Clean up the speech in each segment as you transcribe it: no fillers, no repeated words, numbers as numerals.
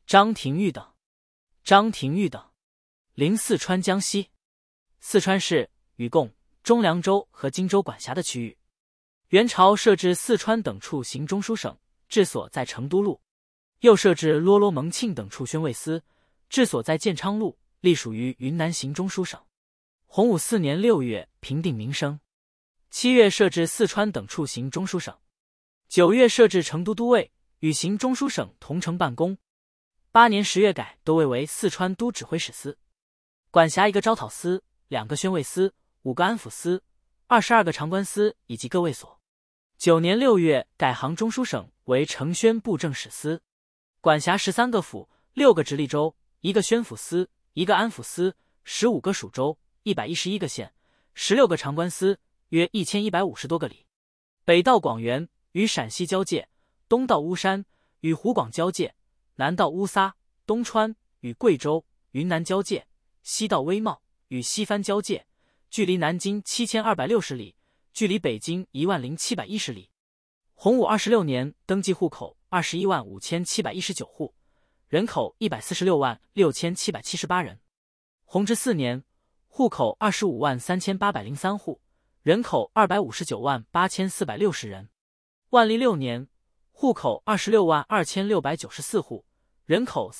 张廷玉等。张廷玉等，临四川江西。四川是与贡、中凉州和荆州管辖的区域。元朝设置四川等处行中书省，治所在成都路；又设置啰啰蒙庆等处宣慰司，治所在建昌路，隶属于云南行中书省。洪武4年6月平定民生。7月设置四川等处行中书省。9月设置成都都尉，与行中书省同城办公。8年10月改都尉为四川都指挥使司，管辖1个招讨司、2个宣慰司、5个安抚司、22个长官司以及各卫所。9年6月改杭中书省为承宣布政使司，管辖13个府、6个直隶州、1个宣抚司、1个安抚司、15个属州、111个县、16个长官司，约1150多个里。北到广元，与陕西交界；东到巫山，与湖广交界；南到乌撒、东川，与贵州、云南交界；西到威茂，与西番交界，距离南京7260里，距离北京10710里。洪武26年登记户口215719户，人口1466778人。弘治4年户口253803户，人口2598460人。万历6年户口262694户，人口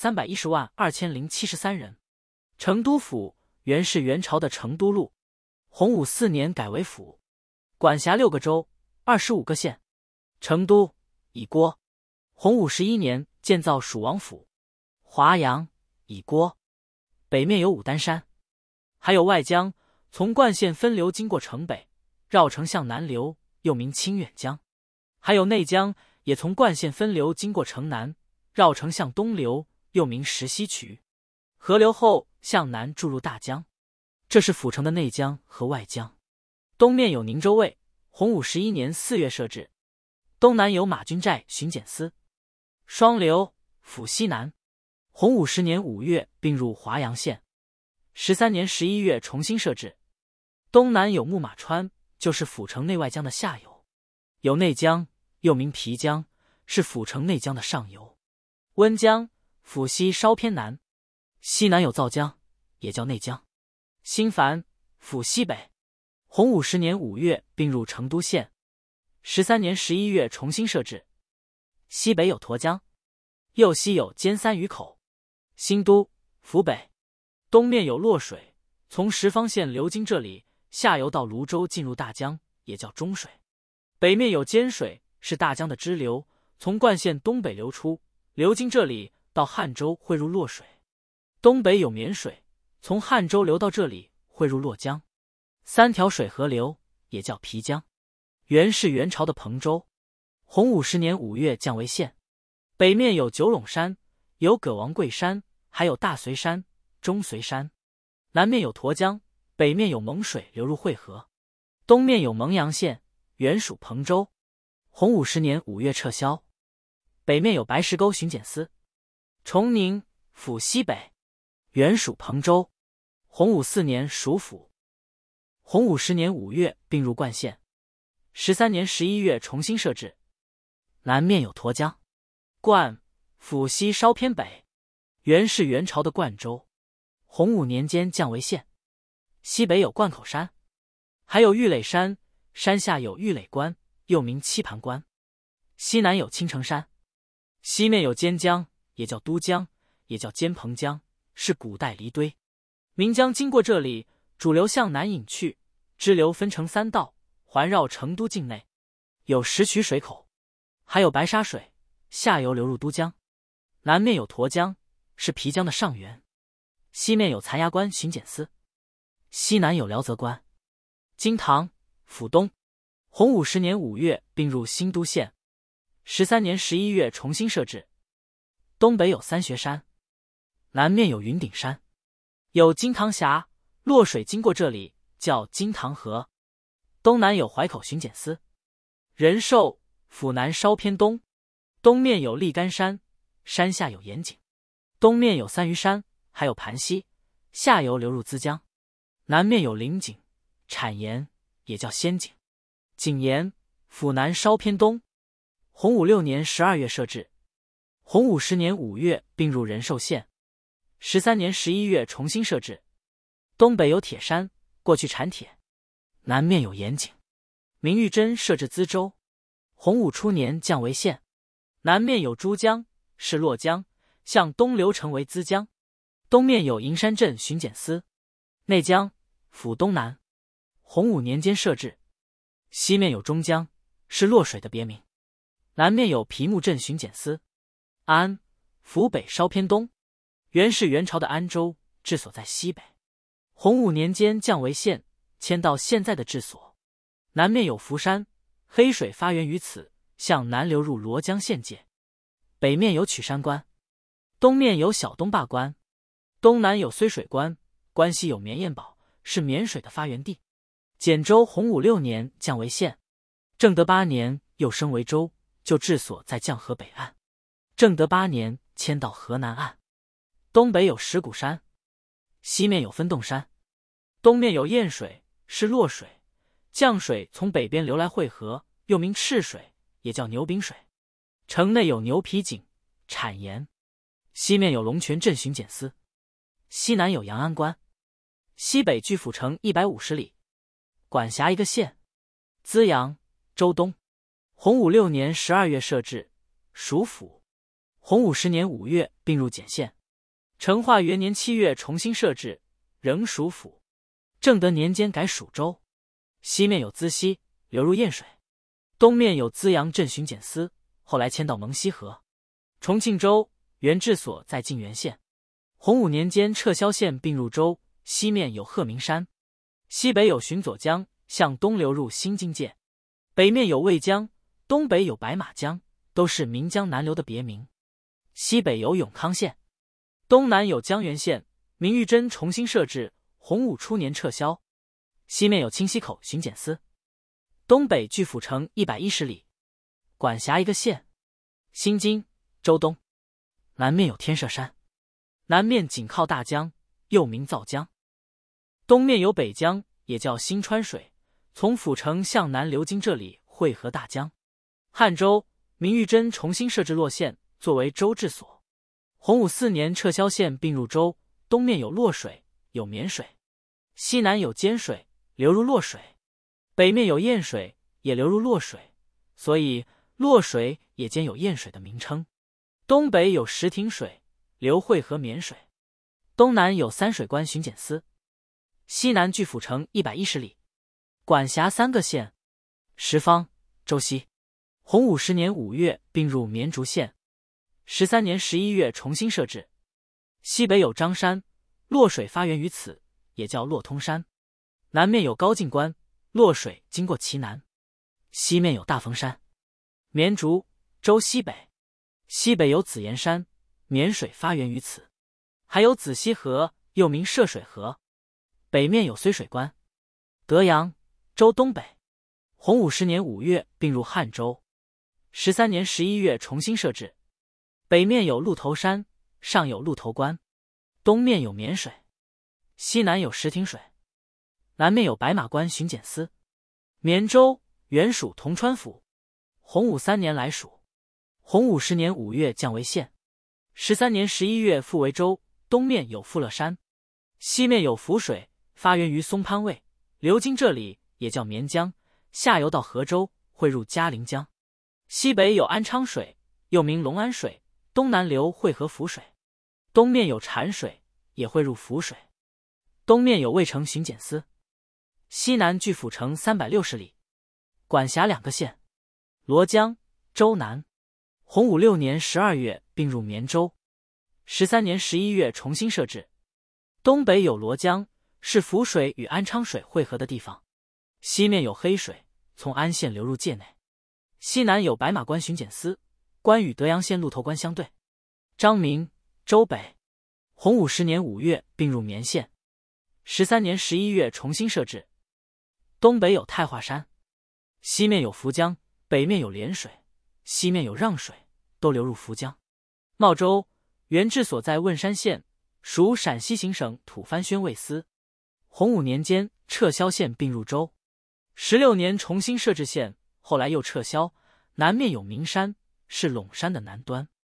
3102073人。成都府原是元朝的成都路，洪武4年改为府，管辖6个州、25个县。成都以郭。洪武11年建造蜀王府。华阳以郭。北面有武丹山，还有外江，从灌县分流经过城北，绕城向南流，又名清远江。还有内江，也从灌县分流经过城南，绕城向东流，又名石溪渠。河流后向南注入大江，这是府城的内江和外江。东面有宁州卫，洪武11年4月设置。东南有马军寨巡检司。双流府西南。洪武10年5月并入华阳县。13年11月重新设置。东南有木马川，就是府城内外江的下游。有内江，又名皮江，是府城内江的上游。温江府西稍偏南。西南有皂江，也叫内江。新繁府西北。洪武10年5月并入成都县。13年11月重新设置。西北有沱江，右西有尖三鱼口。新都府北。东面有洛水，从什邡县流经这里，下游到泸州进入大江，也叫中水。北面有尖水，是大江的支流，从灌县东北流出，流经这里到汉州汇入洛水。东北有绵水，从汉州流到这里汇入洛江。3条水河流，也叫皮江。原是元朝的彭州。洪武10年5月降为县。北面有九垄山，有葛王贵山，还有大隋山、中隋山。南面有沱江，北面有蒙水流入汇河。东面有蒙阳县，原属彭州。洪武10年5月撤销。北面有白石沟巡检司。崇宁府西北，原属彭州。洪武4年属府。洪武10年5月并入灌县。13年11月重新设置。南面有沱江。灌府西稍偏北，原是元朝的灌州。洪武年间降为县。西北有灌口山，还有玉垒山，山下有玉垒关，又名七盘关。西南有青城山。西面有尖江，也叫都江，也叫尖棚江，是古代离堆。岷江经过这里，主流向南引去，支流分成3道，环绕成都境内。有石渠水口，还有白沙水，下游流入都江。南面有沱江，是皮江的上源。西面有残崖关巡检司。西南有辽泽关。金堂府东。洪武10年5月并入新都县。13年11月重新设置。东北有三学山。南面有云顶山。有金堂峡，洛水经过这里，叫金堂河。东南有淮口巡检司。仁寿府南稍偏东。东面有立干山，山下有盐井。东面有三余山，还有盘溪，下游流入资江。南面有灵井、产盐，也叫仙井。井沿府南稍偏东。洪武6年12月设置。 洪武10年5月并入仁寿县，13年11月重新设置。东北有铁山，过去产铁；南面有盐井。明玉珍设置资州，洪武初年降为县。南面有珠江，是洛江，向东流成为资江。东面有银山镇巡检司，内江，府东南。洪武年间设置。西面有中江，是洛水的别名。南面有皮木镇巡检司。安，府北稍偏东，原是元朝的安州，治所在西北。洪武年间降为县，迁到现在的治所。南面有福山，黑水发源于此，向南流入罗江县界。北面有曲山关，东面有小东坝关，东南有睢水关，关西有绵燕堡，是绵水的发源地。简州洪武6年降为县，正德8年又升为州，就治所在绛河北岸。正德8年迁到河南岸。东北有石鼓山，西面有分洞山。东面有堰水，是洛水，降水从北边流来汇合，又名赤水，也叫牛饼水。城内有牛皮井，产盐。西面有龙泉镇巡检司。西南有阳安关。西北距府城150里，管辖一个县。资阳，州东。洪武6年12月设置，属府。洪武10年5月并入简县。成化元年7月重新设置，仍属府。正德年间改属州。西面有资溪，流入堰水。东面有资阳镇巡检司，后来迁到蒙西河。重庆州原治所在泾源县。洪武年间撤销县并入州。西面有鹤鸣山。西北有寻左江，向东流入新津界。北面有渭江，东北有白马江，都是岷江南流的别名。西北有永康县。东南有江源县，明玉珍重新设置，洪武初年撤销。西面有清溪口巡检司。东北距府城110里，管辖一个县。新津，州东。南面有天舍山，南面紧靠大江，又名皂江。东面有北江，也叫新川水，从府城向南流经这里，汇合大江。汉州，明玉珍重新设置洛县，作为州治所。洪武4年撤销县并入州。东面有洛水，有绵水。西南有尖水，流入洛水。北面有堰水，也流入洛水，所以洛水也兼有堰水的名称。东北有石亭水，流汇合绵水。东南有三水关巡检司。西南距府城110里，管辖3个县：什方、周西。洪武10年5月并入绵竹县。13年11月重新设置。西北有张山，洛水发源于此，也叫洛通山。南面有高进关，洛水经过其南。西面有大峰山。绵竹，州西北。西北有紫岩山，绵水发源于此。还有紫溪河，又名涉水河。北面有睢水关。德阳，州东北。洪武10年5月并入汉州。13年11月重新设置。北面有鹿头山，上有鹿头关。东面有绵水。西南有石亭水。南面有白马关巡检司。绵州原属铜川府，洪武3年来属。洪武10年5月降为县。13年11月复为州。东面有富乐山。西面有浮水，发源于松潘卫，流经这里，也叫绵江，下游到河州，汇入嘉陵江。西北有安昌水，又名龙安水，东南流汇合浮水。东面有禅水，也汇入浮水。东面有渭城巡检司。西南距府城360里，管辖2个县：罗江，州南。洪武6年12月并入绵州。13年11月重新设置。东北有罗江，是浮水与安昌水汇合的地方。西面有黑水，从安县流入界内。西南有白马关巡检司，关与德阳县鹿头关相对。张明，州北。洪武10年5月并入绵县。13年11月重新设置。东北有太华山。西面有涪江，北面有涟水，西面有让水，都流入涪江。茂州原治所在汶山县，属陕西行省吐蕃宣慰司。洪武年间撤销县并入州。16年重新设置县，后来又撤销。南面有名山，是陇山的南端。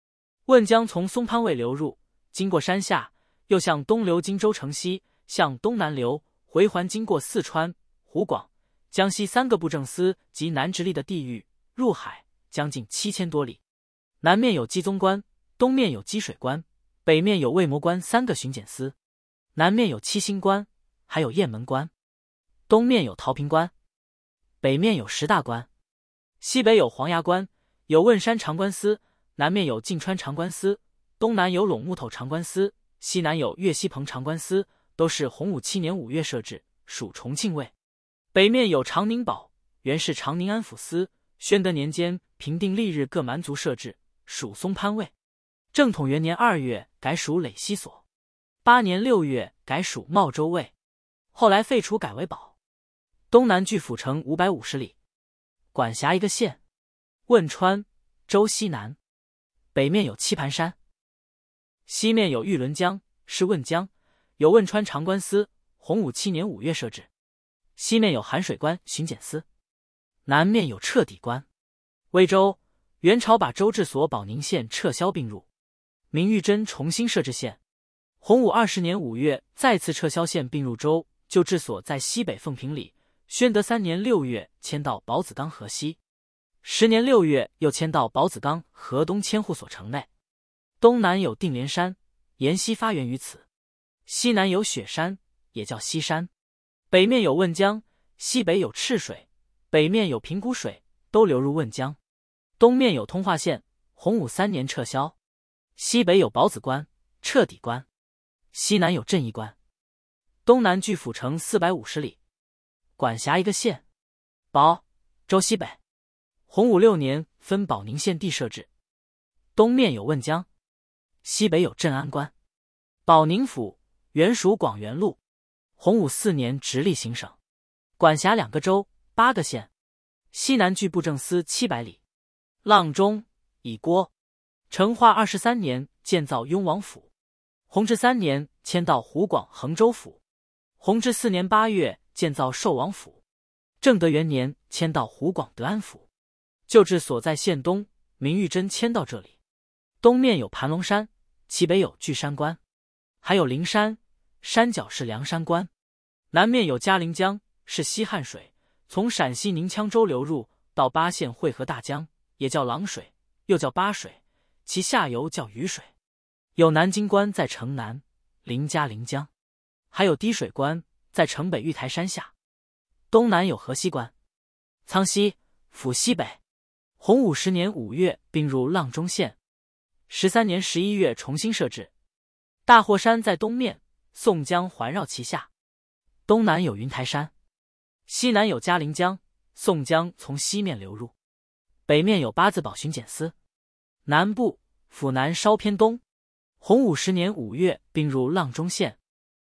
汶江从松潘卫流入，经过山下，又向东流经州城西，向东南流，回环经过四川、湖广、江西3个布政司及南直隶的地域，入海将近7000多里。南面有鸡枞关，东面有积水关，北面有卫磨关3个巡检司，南面有七星关，还有雁门关，东面有陶平关，北面有石大关，西北有黄崖关，有汶山长关司，南面有晋川长关司，东南有陇木头长关司，西南有岳西彭长关司，都是洪武7年5月设置，属重庆卫。北面有长宁堡，原是长宁安抚司，宣德年间平定历日各蛮族设置，属松潘卫。正统元年2月改属累西所，8年6月改属茂州卫，后来废除改为保。东南距府城550里，管辖一个县，汶川、州西南。北面有棋盘山，西面有玉仑江，是汶江，有汶川长关司，洪武7年5月设置。西面有寒水关巡检司，南面有彻底关。魏州，元朝把州治所保宁县撤销并入，明玉珍重新设置县。洪武20年5月再次撤销县并入州，旧治所在西北凤坪里。宣德3年6月迁到宝子岗河西，10年6月又迁到宝子岗河东千户所城内。东南有定连山，沿溪发源于此。西南有雪山，也叫西山。北面有汶江，西北有赤水，北面有平谷水，都流入汶江。东面有通化县，洪武3年撤销。西北有宝子关、彻底关，西南有镇义关。东南距府城450里，管辖一个县，保州西北。洪武6年分保宁县地设置。东面有汶江，西北有镇安关。保宁府原属广元路，洪武4年直隶行省，管辖2个州、8个县。西南距布政司700里。阆中、乙郭。成化23年建造雍王府，弘治3年迁到湖广衡州府。弘治4年8月建造寿王府，正德元年迁到湖广德安府。旧治所在县东，明玉珍迁到这里。东面有盘龙山，其北有巨山关，还有灵山，山脚是梁山关。南面有嘉陵江，是西汉水，从陕西宁羌州流入，到巴县汇合大江，也叫狼水，又叫巴水，其下游叫雨水。有南京关在城南，临嘉陵江，还有滴水关在城北玉台山下。东南有河西关。苍溪，府西北。洪武10年5月并入阆中县，13年11月重新设置。大霍山在东面，宋江环绕其下。东南有云台山，西南有嘉陵江，宋江从西面流入。北面有八字堡巡检司。南部，府南稍偏东。洪武10年5月并入阆中县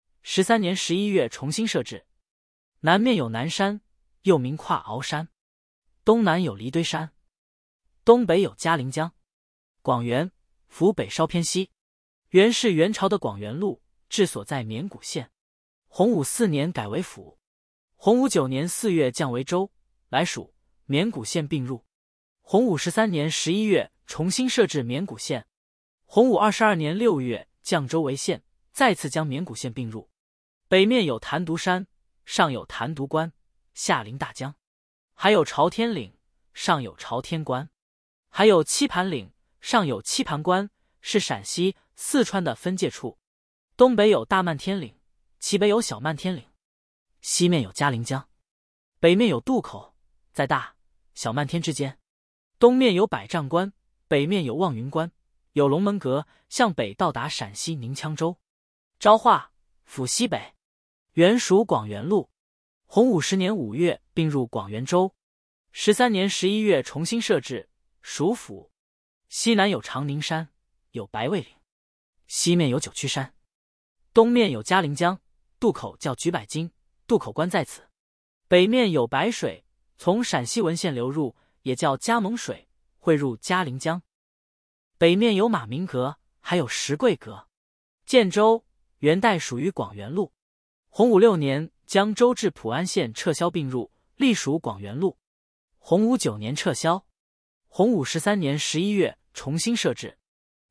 ，13年11月重新设置。南面有南山，又名跨鳌山。东南有离堆山。东北有嘉陵江。广元，府北稍偏西。原是元朝的广元路，治所在绵谷县。洪武4年改为府。洪武9年4月降为州，来属绵谷县并入。洪武13年11月重新设置绵谷县。洪武22年6月降州为县，再次将绵谷县并入。北面有坛独山，上有坛独关，下临大江，还有朝天岭，上有朝天关，还有棋盘岭，上有棋盘关，是陕西、四川的分界处。东北有大漫天岭，其北有小漫天岭。西面有嘉陵江，北面有渡口，在大、小漫天之间。东面有百丈关，北面有望云关，有龙门阁，向北到达陕西宁羌州。昭化，府西北，原属广元路。洪武10年5月并入广元州，13年11月重新设置，属府。西南有长宁山，有白魏岭，西面有九曲山。东面有嘉陵江，渡口叫举百金，渡口关在此。北面有白水，从陕西文县流入，也叫嘉蒙水，汇入嘉陵江。北面有马鸣阁，还有石柜阁。建州，元代属于广元路。洪武6年将州治普安县撤销并入，隶属广元路。洪武9年撤销。洪武13年11月重新设置。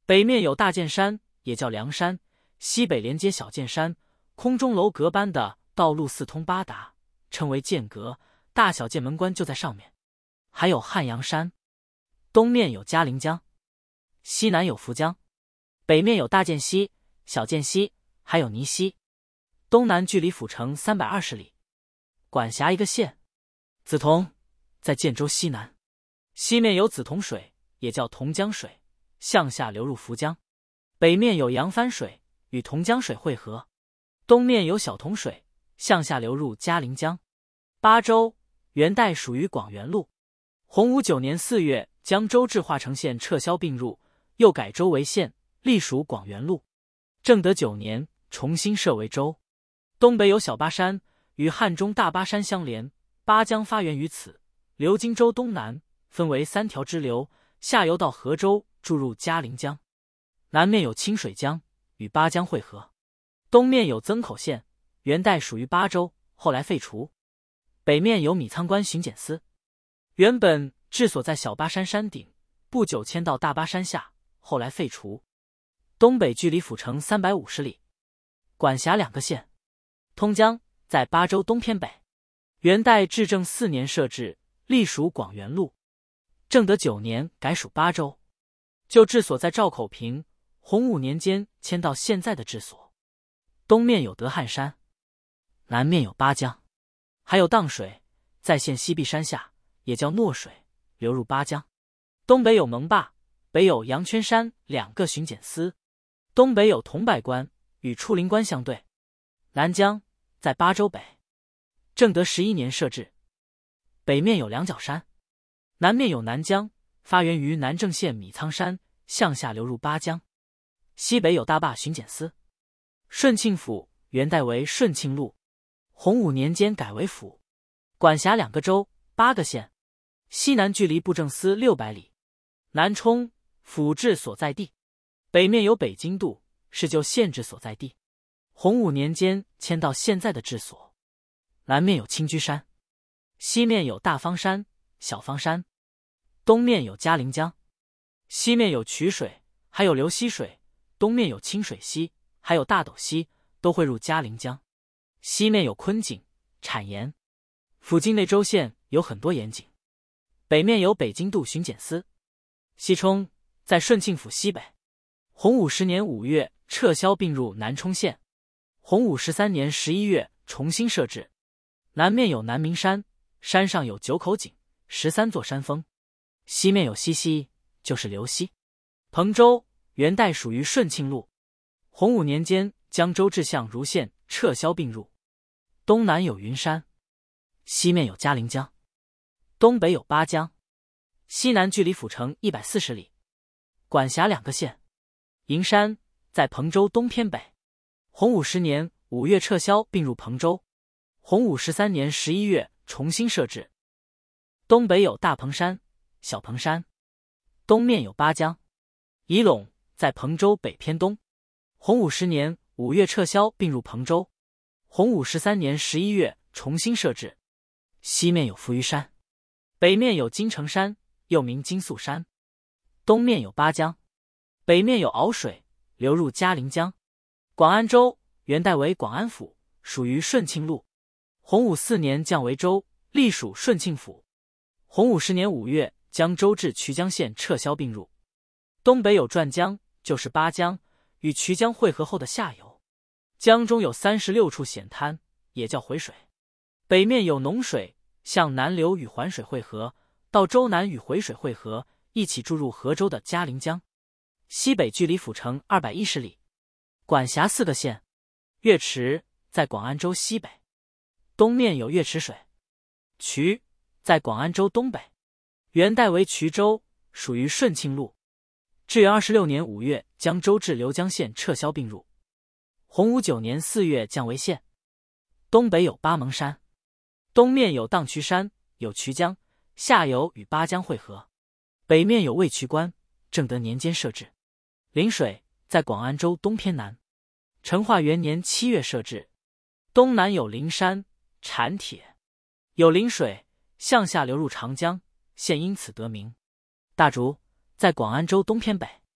北面有大剑山，也叫梁山，西北连接小剑山，空中楼阁般的道路四通八达，称为剑阁，大小剑门关就在上面。还有汉阳山。东面有嘉陵江，西南有涪江，北面有大涧溪、小涧溪，还有泥溪。东南距离府城320里，管辖一个县。梓潼在建州西南，西面有梓潼水，也叫潼江水，向下流入涪江。北面有扬帆水，与潼江水汇合。东面有小潼水，向下流入嘉陵江。巴州元代属于广元路。洪武9年4月将州治化成县，撤销并入，又改州为县，隶属广元路。正德9年重新设为州。东北有小巴山，与汉中大巴山相连，巴江发源于此，流经州东南，分为3条支流，下游到河州，注入嘉陵江。南面有清水江，与巴江汇合。东面有曾口县，元代属于巴州，后来废除。北面有米仓关巡检司，原本治所在小巴山山顶，不久迁到大巴山下，后来废除。东北距离府城350里，管辖2个县。通江在巴州东偏北，元代至正4年设置，隶属广元路。正德9年改属巴州，旧治所在赵口坪，洪武年间迁到现在的治所。东面有德汉山，南面有巴江，还有荡水，在县西壁山下，也叫诺水，流入巴江。东北有蒙坝，北有阳圈山2个巡检司。东北有桐柏关，与出林关相对。南江在巴州北，正德11年设置。北面有两角山，南面有南江，发源于南郑县米仓山，向下流入巴江。西北有大坝巡检司。顺庆府元代为顺庆路，洪武年间改为府，管辖2个州、8个县。西南距离布政司600里。南充府治所在地。北面有北京渡，是旧县治所在地，洪武年间迁到现在的治所。南面有清居山，西面有大方山、小方山。东面有嘉陵江，西面有渠水，还有流溪水。东面有清水溪，还有大斗溪，都汇入嘉陵江。西面有昆井、产盐，附近内州县有很多盐井。北面有北京渡巡检司。西充在顺庆府西北。洪武10年5月撤销并入南充县。洪武13年11月重新设置。南面有南明山，山上有9口井，13座山峰。西面有西溪，就是流溪。彭州元代属于顺庆路。洪武年间将州治向如县，撤销并入。东南有云山，西面有嘉陵江。东北有巴江，西南距离府城140里，管辖2个县。营山在彭州东偏北。洪武10年5月撤销并入彭州。洪武13年11月重新设置。东北有大彭山、小彭山。东面有巴江。仪陇在彭州北偏东。洪武10年5月撤销并入彭州。洪武13年11月重新设置。西面有浮鱼山，北面有金城山，又名金粟山。东面有巴江，北面有鳌水，流入嘉陵江。广安州元代为广安府，属于顺庆路。洪武4年降为州，隶属顺庆府。洪武10年5月将州治衢江县撤销并入。东北有转江，就是巴江，与衢江汇合后的下游。江中有36处险滩，也叫回水。北面有农水，向南流与环水汇合，到州南与回水汇合，一起注入河州的嘉陵江。西北距离府城210里，管辖4个县。岳池在广安州西北。东面有岳池水。衢在广安州东北，元代为衢州，属于顺庆路。至元26年5月将州治流江县撤销并入。洪武9年4月降为县。东北有巴蒙山。东面有荡渠山，有衢江，下游与巴江汇合。北面有渭渠关，正德年间设置。临水在广安州东偏南。成化元年7月设置。东南有灵山、产铁，有临水，向下流入长江，现因此得名。大竹在广安州东偏北。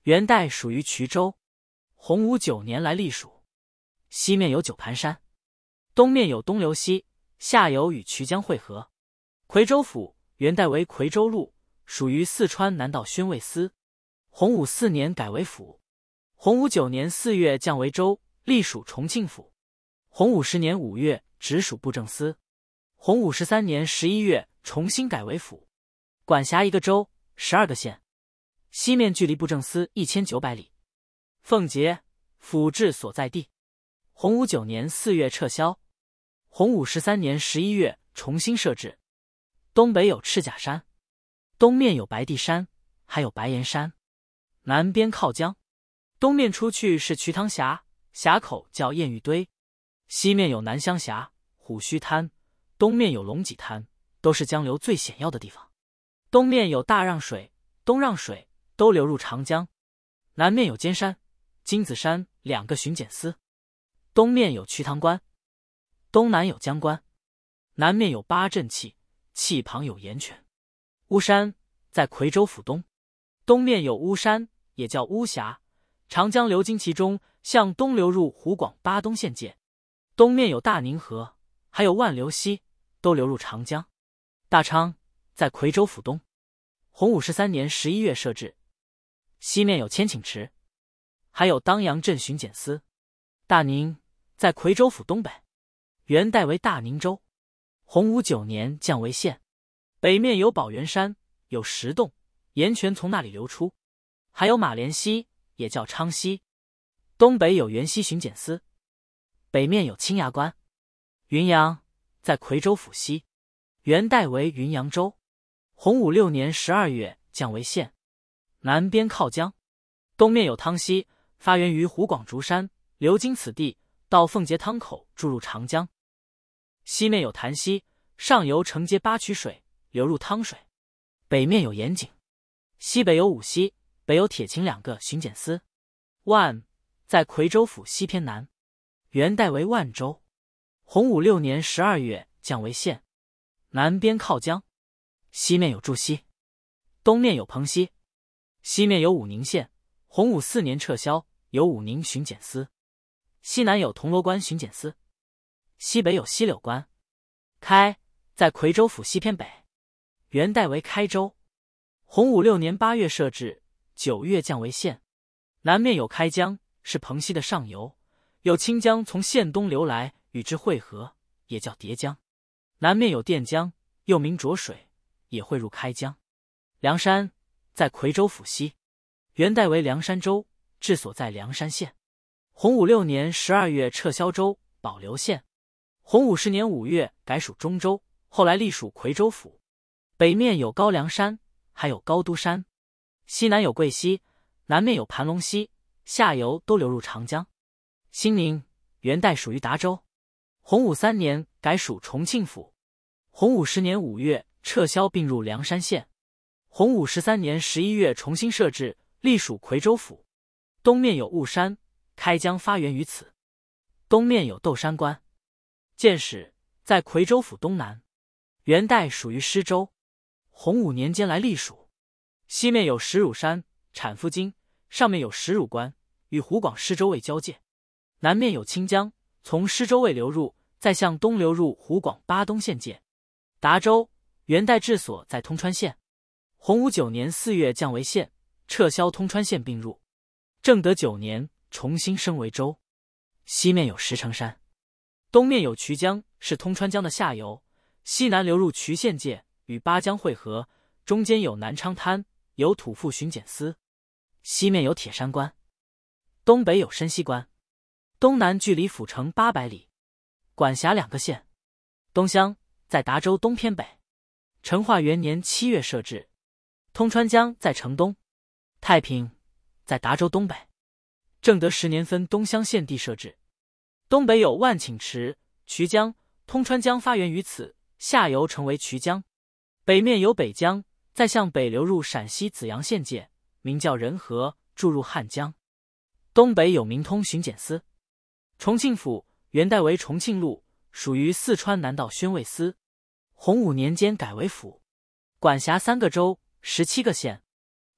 元代属于衢州。洪武9年来隶属。西面有九盘山，东面有东流溪，下游与衢江汇合。夔州府元代为夔州路，属于四川南道宣慰司。洪武4年改为府。洪武9年4月降为州，隶属重庆府。洪武10年5月直属布政司。洪武13年11月重新改为府，管辖1个州，12个县。西面距离布政司1900里。奉节府治所在地。洪武9年4月撤销。洪武13年11月重新设置。东北有赤甲山，东面有白帝山，还有白岩山。南边靠江，东面出去是瞿塘峡，峡口叫燕玉堆。西面有南乡峡、虎须滩，东面有龙脊滩，都是江流最险要的地方。东面有大让水、东让水，都流入长江。南面有尖山、金子山2个巡检司。东面有瞿塘关，东南有江关。南面有八阵气，气旁有岩泉。巫山在夔州府东，东面有巫山，也叫巫峡，长江流经其中，向东流入湖广巴东县界。东面有大宁河，还有万流溪，都流入长江。大昌在夔州府东。洪武13年11月设置。西面有千顷池，还有当阳镇巡检司。大宁在夔州府东北，元代为大宁州。洪武9年降为县。北面有宝源山，有石洞，岩泉从那里流出。还有马连溪，也叫昌溪。东北有元溪巡检司。北面有青崖关。云阳在夔州府西，元代为云阳州。洪武6年12月降为县。南边靠江，东面有汤溪，发源于湖广竹山，流经此地，到奉节汤口注入长江。西面有潭溪，上游承接八渠水，流入汤水。北面有盐井。西北有五溪，北有铁秦2个巡检司。万在夔州府西偏南，元代为万州。洪武6年12月降为县。南边靠江，西面有祝溪，东面有彭溪。西面有武宁县，洪武4年撤销，有武宁巡检司。西南有铜锣关巡检司。西北有西柳关。开在夔州府西偏北，元代为开州。洪武6年8月设置，9月降为县。南面有开江，是彭溪的上游，有清江从县东流来，与之汇合，也叫叠江。南面有垫江，又名浊水，也汇入开江。梁山在夔州府西，元代为梁山州，治所在梁山县。洪武6年12月撤销州，保留县。洪武10年5月改属中州，后来隶属夔州府。北面有高梁山，还有高都山。西南有桂溪，南面有盘龙溪，下游都流入长江。兴宁元代属于达州。洪武3年改属重庆府。洪武10年5月撤销并入梁山县。洪武13年11月重新设置，隶属夔州府。东面有雾山，开江发源于此。东面有窦山关。建始在夔州府东南，元代属于施州。洪武年间来隶属。西面有石乳山、产夫津，上面有石乳关，与湖广施州卫交界。南面有清江，从施州卫流入，再向东流入湖广巴东县界。达州元代治所在通川县。洪武9年4月降为县，撤销通川县并入。正德9年重新升为州。西面有石城山。东面有衢江，是通川江的下游，西南流入衢县界，与巴江汇合，中间有南昌滩，有土副巡检司。西面有铁山关。东北有深溪关。东南距离府城800里，管辖2个县。东乡在达州东偏北。成化元年7月设置。通川江在城东。太平在达州东北。正德10年分东乡县地设置。东北有万顷池、衢江，通川江发源于此，下游成为衢江。北面有北江，再向北流入陕西子阳县界，名叫仁和，注入汉江。东北有明通巡检司。重庆府元代为重庆路，属于四川南道宣慰司。洪武年间改为府，管辖3个州，17个县。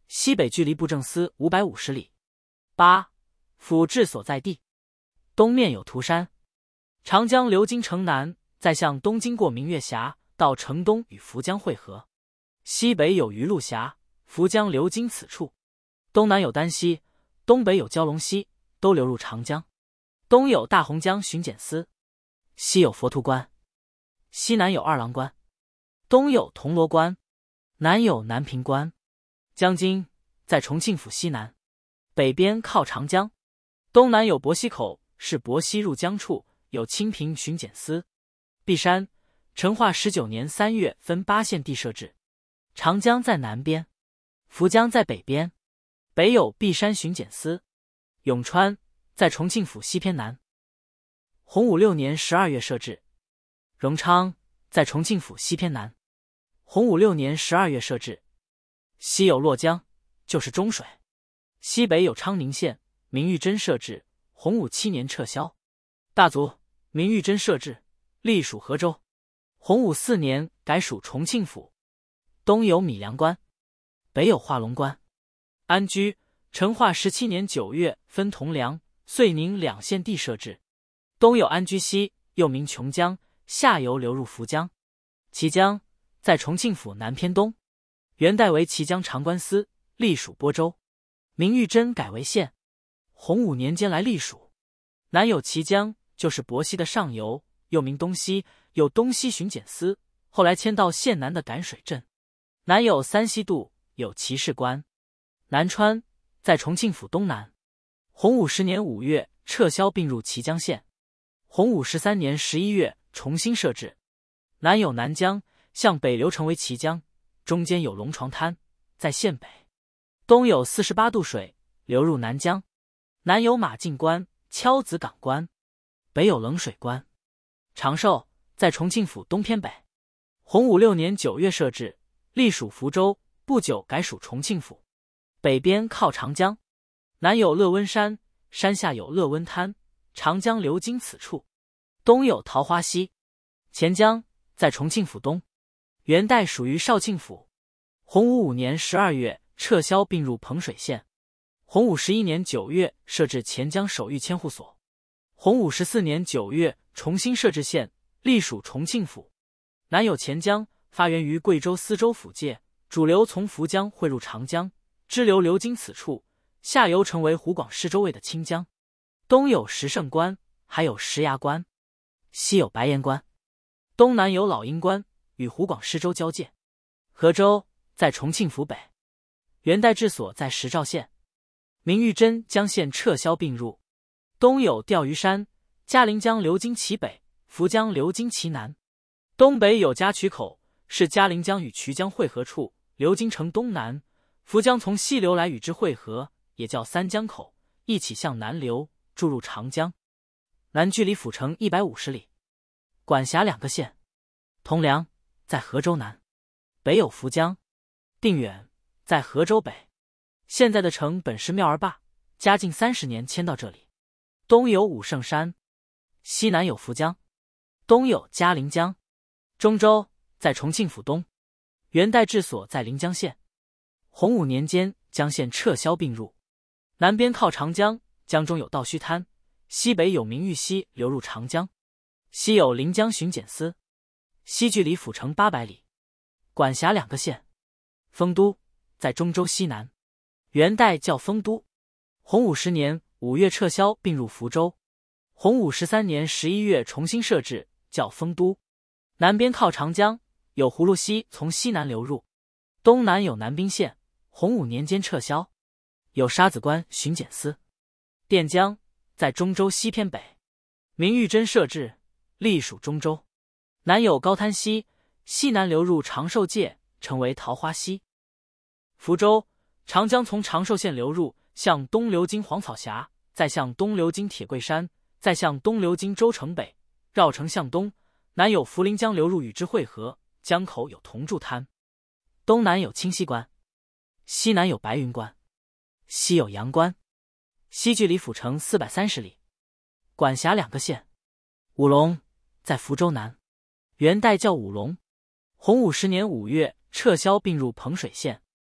西北距离布政司550里。八、府治所在地。东面有涂山，长江流经城南，再向东经过明月峡，到城东与涪江汇合。西北有鱼路峡，涪江流经此处。东南有丹溪，东北有蛟龙溪，都流入长江。东有大洪江巡检司，西有佛图关，西南有二郎关，东有铜锣关，南有南平关。江津在重庆府西南，北边靠长江，东南有博溪口，是博溪入江处，有清平巡检司。璧山，成化19年3月分8县地设置。长江在南边，涪江在北边，北有璧山巡检司。永川在重庆府西偏南。洪武6年12月设置。荣昌在重庆府西偏南。洪武6年12月设置。西有洛江，就是中水。西北有昌宁县，明玉珍设置，洪武7年撤销。大足，明玉珍设置，隶属河州。洪武4年改属重庆府。东有米粮关，北有化龙关。安居，成化17年9月分铜梁、遂宁2县地设置。东有安居溪，又名琼江，下游流入涪江。綦江在重庆府南偏东，元代为綦江长官司，隶属播州。明玉珍改为县，洪武年间来隶属。南有綦江，就是博溪的上游，又名东溪，有东溪巡检司，后来迁到县南的赶水镇。南有三溪渡，有綦士关。南川在重庆府东南。洪武10年5月撤销并入綦江县。洪武13年11月重新设置。南有南江，向北流成为綦江，中间有龙床滩，在县北。东有48渡水流入南江。南有马进关、敲子港关，北有冷水关。长寿在重庆府东偏北。洪武6年9月设置，隶属福州，不久改属重庆府。北边靠长江，南有乐温山，山下有乐温滩，长江流经此处。东有桃花溪。钱江在重庆府东，元代属于绍庆府。洪武5年12月撤销并入彭水县。洪武11年9月设置钱江守御千户所。洪武14年9月重新设置县，隶属重庆府。南有钱江，发源于贵州思州府界，主流从涪江汇入长江，支流流经此处，下游成为湖广市州卫的清江。东有石胜关，还有石崖关。西有白岩关。东南有老鹰关，与湖广市州交界。河州在重庆府北。元代治所在石兆县。明玉珍将县撤销并入。东有钓鱼山，嘉陵江流经其北，涪江流经其南。东北有嘉渠口，是嘉陵江与衢江汇合处，流经城东南。涪江从西流来与之汇合，也叫三江口，一起向南流，注入长江。南距离府城150里，管辖2个县。铜梁在河州南，北有涪江。定远在河州北，现在的城本是庙儿坝，嘉靖30年迁到这里。东有武圣山，西南有涪江，东有嘉陵江。中州在重庆府东，元代治所在临江县。洪武年间将县撤销并入。南边靠长江，江中有倒须滩，西北有明玉溪流入长江。西有临江巡检司，西距离府城800里，管辖2个县。丰都在中州西南，元代叫丰都。洪武10年5月撤销并入福州。洪武13年11月重新设置，叫丰都。南边靠长江，有葫芦溪从西南流入。东南有南滨县，洪武年间撤销。有沙子关巡检司。垫江在中州西偏北。明玉珍设置，隶属中州。南有高滩溪，西南流入长寿界，成为桃花溪。福州，长江从长寿县流入，向东流经黄草峡，再向东流经铁桂山，再向东流经州城北，绕城向东。南有涪陵江流入与之汇合，江口有铜柱滩。东南有清溪关，西南有白云关，西有阳关。西距离府城430里，管辖2个县。武隆在福州南，元代叫武隆。洪武10年5月撤销并入彭水县。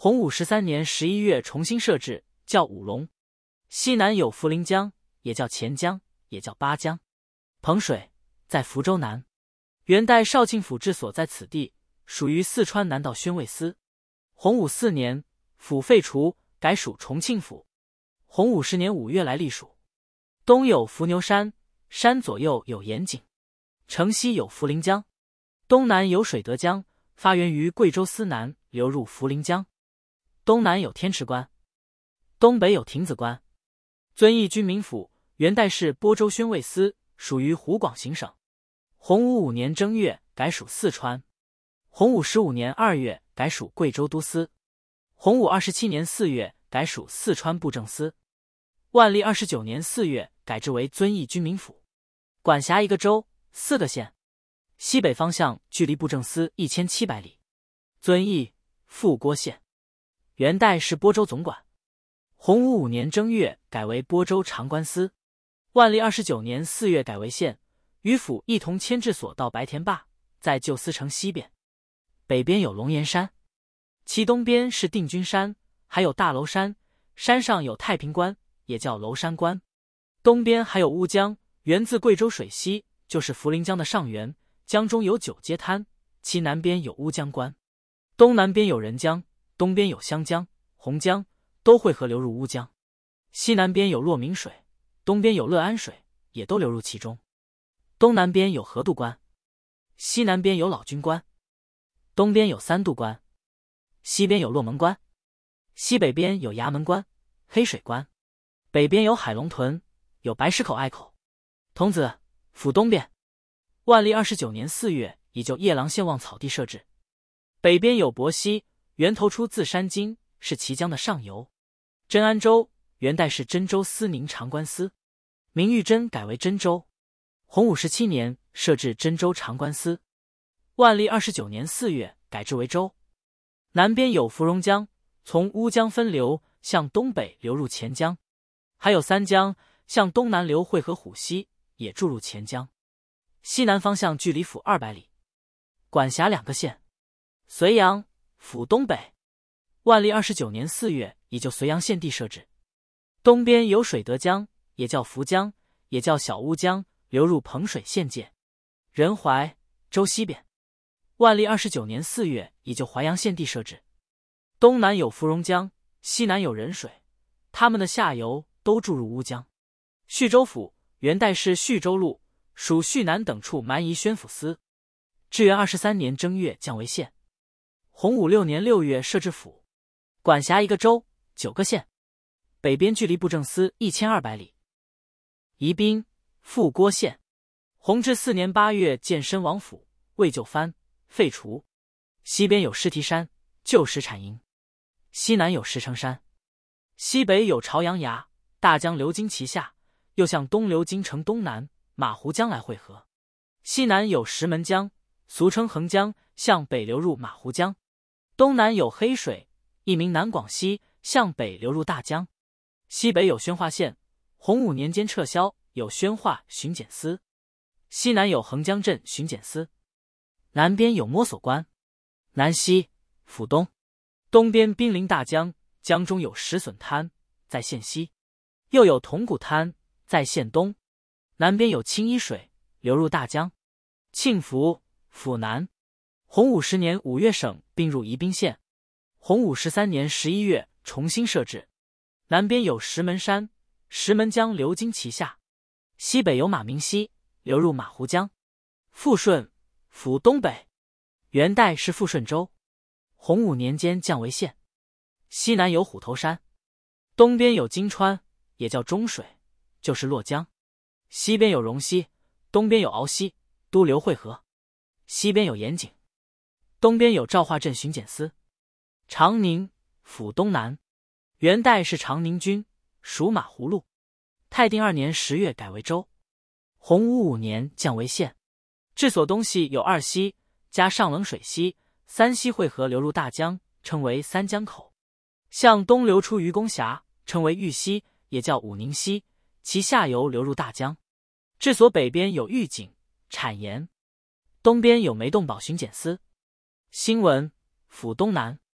洪武13年11月重新设置，叫五龙。西南有涪陵江，也叫钱江，也叫巴江。彭水在福州南。元代绍庆府治所在此地，属于四川南道宣慰司。洪武4年，府废除，改属重庆府。洪武10年5月来隶属。东有伏牛山，山左右有盐井；城西有涪陵江，东南有水德江，发源于贵州司南，流入涪陵江。东南有天池关，东北有亭子关。遵义军民府，元代是播州宣慰司，属于湖广行省。洪武5年正月改属四川。洪武15年2月改属贵州都司。洪武27年4月改属四川布政司。万历29年4月改制为遵义军民府，管辖1个州、4个县。西北方向距离布政司1700里。遵义、富郭县。元代是播州总管。洪武5年正月改为播州长官司。万历29年4月改为县，与府一同迁治所到白田坝，在旧司城西边。北边有龙岩山，其东边是定军山，还有大娄山，山上有太平关，也叫娄山关。东边还有乌江，源自贵州水西，就是涪陵江的上源，江中有9街滩，其南边有乌江关。东南边有仁江，东边有湘江、洪江，都汇合流入乌江。西南边有洛明水，东边有乐安水，也都流入其中。东南边有河渡关，西南边有老君关，东边有三渡关，西边有洛门关，西北边有衙门关、黑水关，北边有海龙屯，有白石口、隘口。童子府东边。万历29年4月已就夜郎县望草地设置。北边有博溪，源头出自山津，是綦江的上游。真安州，元代是真州司宁长官司，名玉珍改为真州。洪武17年设置真州长官司。万历29年4月改制为州。南边有芙蓉江，从乌江分流，向东北流入钱江，还有三江向东南流汇合虎溪，也注入钱江。西南方向距离府200里，管辖2个县：绥阳、府东北。万历29年4月已就绥阳县地设置。东边有水德江，也叫涪江，也叫小乌江，流入彭水县界。仁怀州西边。万历29年4月已就淮阳县地设置。东南有芙蓉江，西南有仁水，它们的下游都注入乌江。叙州府，元代是叙州路，属叙南等处蛮夷宣抚司。至元23年正月降为县。洪武6年6月设置府，管辖1个州、9个县。北边距离布政司1200里。宜宾、富郭县。弘治4年8月建身王府，未就藩，废除。西边有狮蹄山，旧石产营；西南有石城山，西北有朝阳崖，大江流经其下，又向东流经城东南马湖江来汇合。西南有石门江，俗称横江，向北流入马湖江。东南有黑水，一名南广西，向北流入大江。西北有宣化县，洪武年间撤销，有宣化巡检司。西南有横江镇巡检司。南边有摸索关。南西府东。东边濒临大江，江中有石笋滩，在县西；又有铜鼓滩，在县东。南边有青衣水，流入大江。庆福府南。洪武10年5月省并入宜宾县。洪武13年11月重新设置。南边有石门山，石门江流经其下。西北有马鸣溪，流入马湖江。富顺府东北。元代是富顺州。洪武年间降为县。西南有虎头山。东边有金川，也叫中水，就是洛江。西边有荣溪，东边有鳌溪，都流汇合。西边有盐井。东边有昭化镇巡检司。长宁府东南。元代是长宁郡，属马湖路。泰定2年10月改为州。洪武5年降为县。治所东西有2溪，加上冷水溪，3溪汇合流入大江，称为三江口。向东流出愚公峡，称为玉溪，也叫武宁溪，其下游流入大江。治所北边有御井、产盐。东边有梅洞堡巡检司。新闻府东南。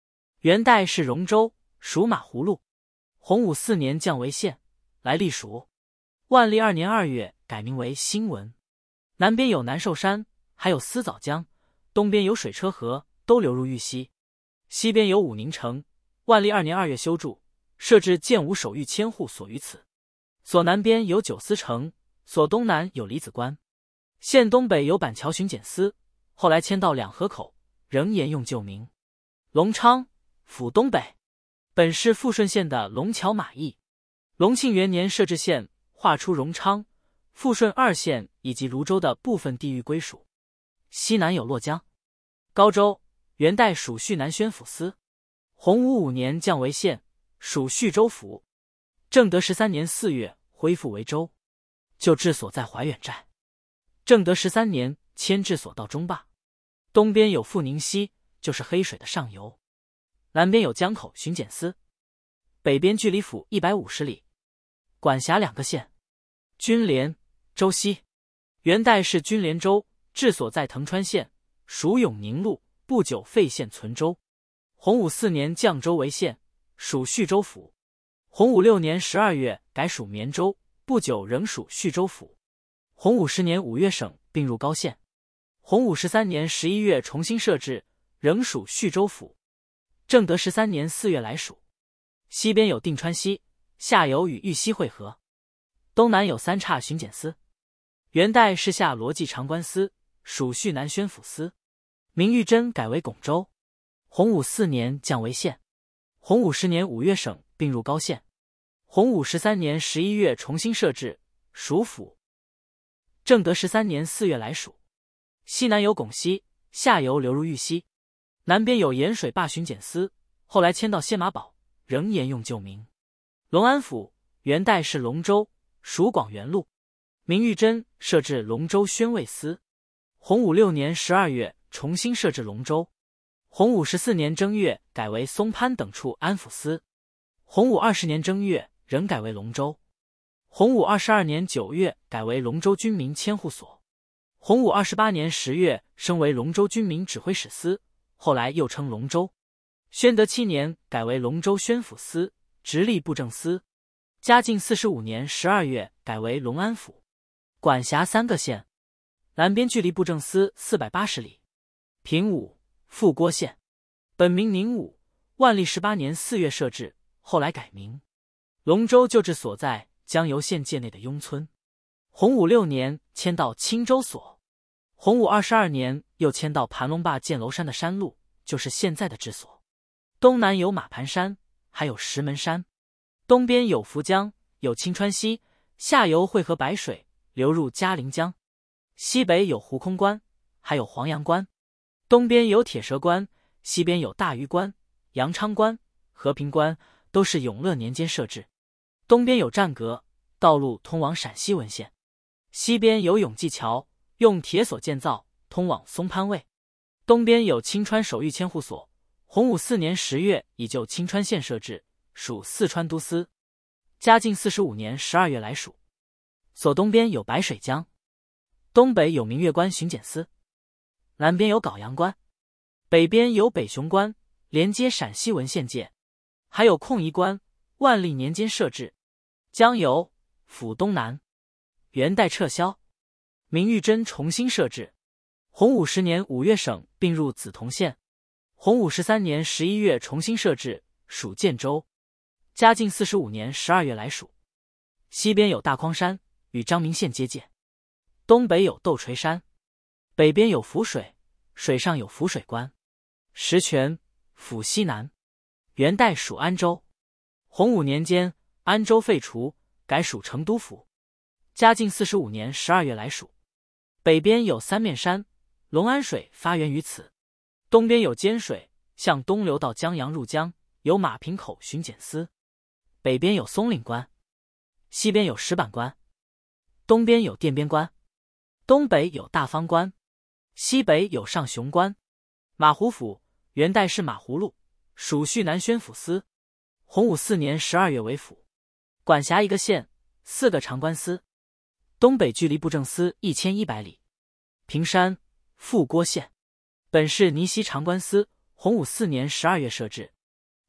元代是荣州，属马葫芦。洪武4年降为县，来历属。万历2年2月改名为新文。南边有南寿山，还有思藻江，东边有水车河，都流入玉溪。西边有武宁城，万历2年2月修筑，设置建武守御千户所于此。所南边有九思城，所东南有李子关。县东北有板桥巡检司，后来迁到两河口，仍沿用旧名。隆昌，府东北，本是富顺县的龙桥马驿。隆庆元年设置县，划出荣昌、富顺2县以及泸州的部分地域归属。西南有洛江。高州，元代属叙南宣抚司。洪武5年降为县，属叙州府。正德13年4月恢复为州，旧治所在怀远寨。正德13年迁治所到中坝。东边有富宁溪，就是黑水的上游。南边有江口巡检司。北边距离府150里，管辖2个县。军连、州西。元代是军连州，治所在腾川县，属永宁路，不久废县存州。洪武4年降州为县，属叙州府。洪武6年12月改属绵州，不久仍属叙州府。洪武10年5月省并入高县。洪武13年11月重新设置，仍属叙州府。正德13年4月来属。西边有定川溪，下游与玉溪汇合。东南有三岔巡检司。元代是下罗记长官司，属叙南宣抚司。明玉珍改为巩州。洪武4年降为县。洪武10年5月省并入高县。洪武13年11月重新设置，属府。正德13年4月来属。西南有巩溪，下游流入玉溪。南边有盐水坝巡检司，后来迁到谢马堡，仍沿用旧名。隆安府，元代是龙州，属广元路。明玉珍设置龙州宣慰司。洪武6年12月重新设置龙州。洪武14年正月改为松潘等处安抚司。洪武20年正月仍改为龙州。洪武22年9月改为龙州军民千户所。洪武28年10月升为龙州军民指挥使司，后来又称龙州。宣德7年改为龙州宣抚司，直隶布政司。嘉靖45年12月改为隆安府，管辖3个县。南边距离布政司480里。平武，富郭县，本名宁武，万历18年4月设置，后来改名。龙州旧治所在江油县界内的雍村。洪武6年迁到青州所。洪武22年又迁到盘龙坝建楼山的山路，就是现在的治所。东南有马盘山，还有石门山。东边有涪江，有清川溪，下游汇合白水，流入嘉陵江。西北有湖空关，还有黄杨关。东边有铁蛇关，西边有大峪关、杨昌关、和平关，都是永乐年间设置。东边有战阁，道路通往陕西文县。西边有永济桥，用铁索建造，通往松潘卫。东边有青川守御千户所。洪武4年10月已就青川县设置，属四川都司。嘉靖45年12月来属。所东边有白水江。东北有明月关巡检司。南边有皋阳关。北边有北雄关，连接陕西文县界。还有控夷关，万历年间设置。江油，府东南。元代撤销。明玉珍重新设置。洪武10年5月省并入梓潼县。洪武13年11月重新设置，属建州。嘉靖45年12月来属。西边有大匡山，与彰明县接界。东北有斗垂山。北边有浮水，水上有浮水关。石泉，府西南。元代属安州。洪武年间，安州废除，改属成都府。嘉靖45年12月来属。北边有三面山，隆安水发源于此。东边有尖水，向东流到江阳入江，有马坪口巡检司。北边有松岭关。西边有石板关。东边有奠边关。东北有大方关。西北有上雄关。马湖府，元代是马葫芦，属叙南宣抚司。洪武4年12月为府，管辖1个县，4个长官司。东北距离布政司1100里。平山，富郭县，本是尼西长官司，洪武4年12月设置，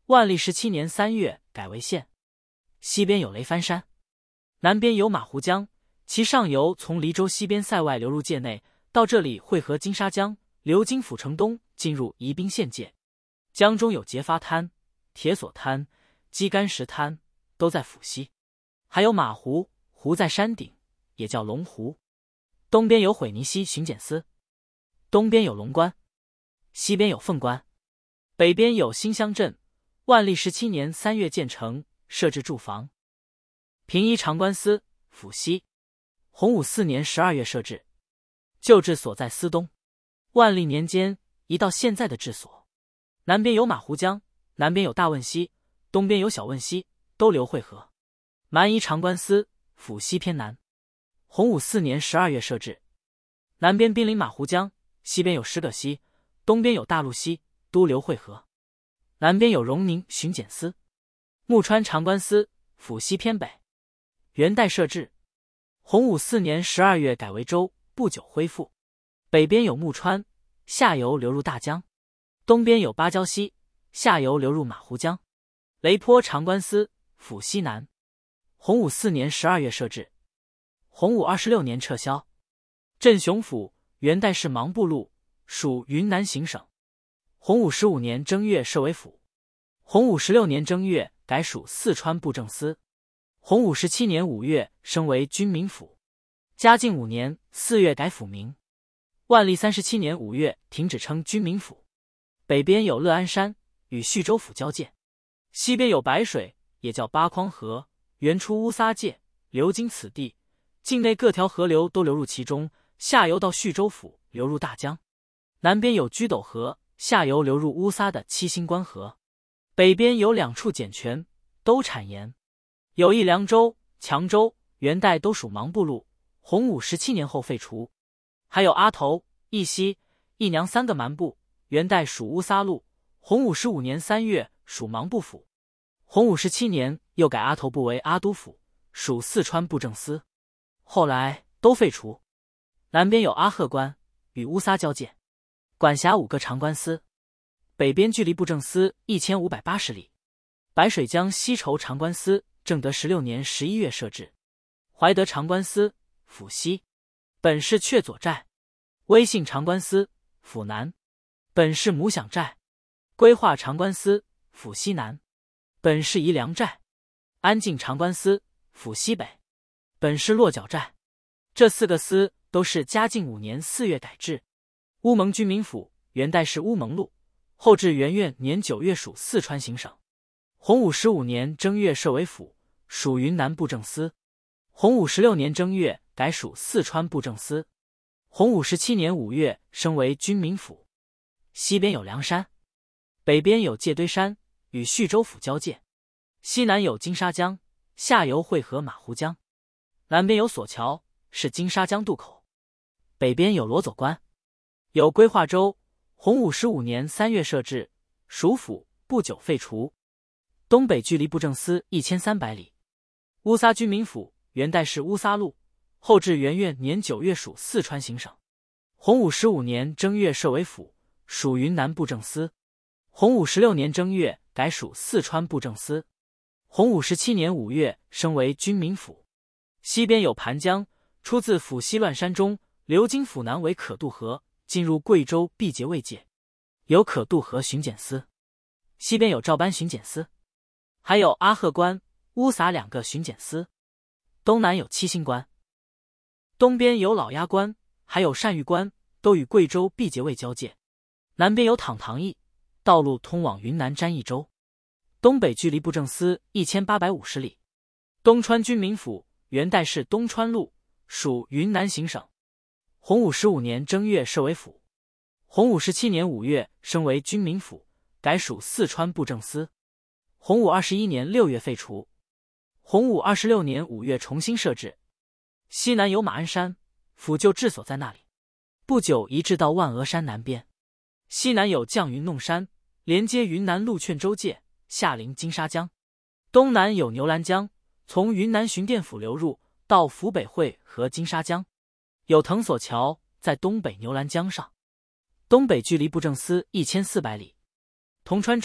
万历17年3月改为县。西边有雷帆山，南边有马湖江，其上游从黎州西边塞外流入界内，到这里汇合金沙江，流经府城东，进入宜宾县界。江中有结发滩、铁索滩、鸡干石滩，都在府西。还有马湖，湖在山顶，也叫龙湖。东边有悔泥溪巡检司，东边有龙关，西边有凤关，北边有新乡镇。万历17年3月建成，设置住房。平一长官司，府西。洪武4年12月设置，旧治所在司东。万历年间移到现在的治所。南边有马湖江，南边有大汶溪，东边有小汶溪，都流汇合。蛮夷长官司，府西偏南。洪武4年12月设置，南边濒临马湖江，西边有石葛溪，东边有大陆溪，都流汇合。南边有荣宁巡检司。木川长官司，府西偏北。元代设置，洪武4年12月改为州，不久恢复。北边有木川，下游流入大江；东边有芭蕉溪，下游流入马湖江。雷坡长官司，府西南。洪武4年12月设置，洪武26年撤销。镇雄府，元代是芒部路，属云南行省。洪武15年正月设为府。洪武16年正月改属四川布政司。洪武17年5月升为军民府。嘉靖5年4月改府名。万历37年5月停止称军民府。北边有乐安山，与叙州府交界。西边有白水，也叫八匡河，原出乌撒界，流经此地，境内各条河流都流入其中，下游到叙州府，流入大江。南边有居斗河，下游流入乌撒的七星关河。北边有2处碱泉，都产盐。有一凉州、强州，元代都属芒部路，洪武17年后废除。还有阿头、义溪、义娘3个蛮部，元代属乌撒路，洪武15年3月属芒部府。洪武17年又改阿头部为阿都府，属四川布政司，后来都废除。南边有阿贺关，与乌撒交界，管辖5个长官司。北边距离布政司1580里。白水江西畴长官司，正德16年11月设置。怀德长官司，府西。本是阙左寨。威信长官司，府南。本是母享寨。规划长官司，府西南。本是宜良寨。安静长官司，府西北。本是落脚寨。这4个司都是嘉靖5年4月改制。乌蒙军民府，元代是乌蒙路，后至元月年9月属四川行省。洪武15年正月设为府，属云南布政司。洪武16年正月改属四川布政司。洪武17年5月升为军民府。西边有梁山，北边有界堆山，与叙州府交界。西南有金沙江，下游汇合马湖江。南边有索桥，是金沙江渡口。北边有罗走关。有规划州，洪武15年3月设置，属府，不久废除。东北距离布政司1300里。乌撒军民府，元代是乌撒路，后至元月年9月属四川行省。洪武15年正月设为府，属云南布政司。洪武16年正月改属四川布政司。洪武17年5月升为军民府。西边有盘江，出自府西乱山中，流经府南为可渡河，进入贵州毕节卫界。有可渡河巡检司。西边有赵班巡检司。还有阿贺关、乌撒2个巡检司。东南有七星关。东边有老鸭关，还有单玉关，都与贵州毕节卫交界。南边有淌塘驿，道路通往云南詹义州。东北距离布政司1850里。东川军民府，元代是东川路，属云南行省。洪武15年正月设为府。洪武17年5月升为军民府，改属四川布政司。洪武21年6月废除。洪武26年5月重新设置。西南有马鞍山，府旧治所在那里，不久移至到万峨山南边。西南有绛云弄山，连接云南禄劝州界，下临金沙江。东南有牛栏江，从云南巡甸府流入，到府北汇和金沙江。有藤索桥，在东北牛栏江上。东北距离布政司1400里。铜川州，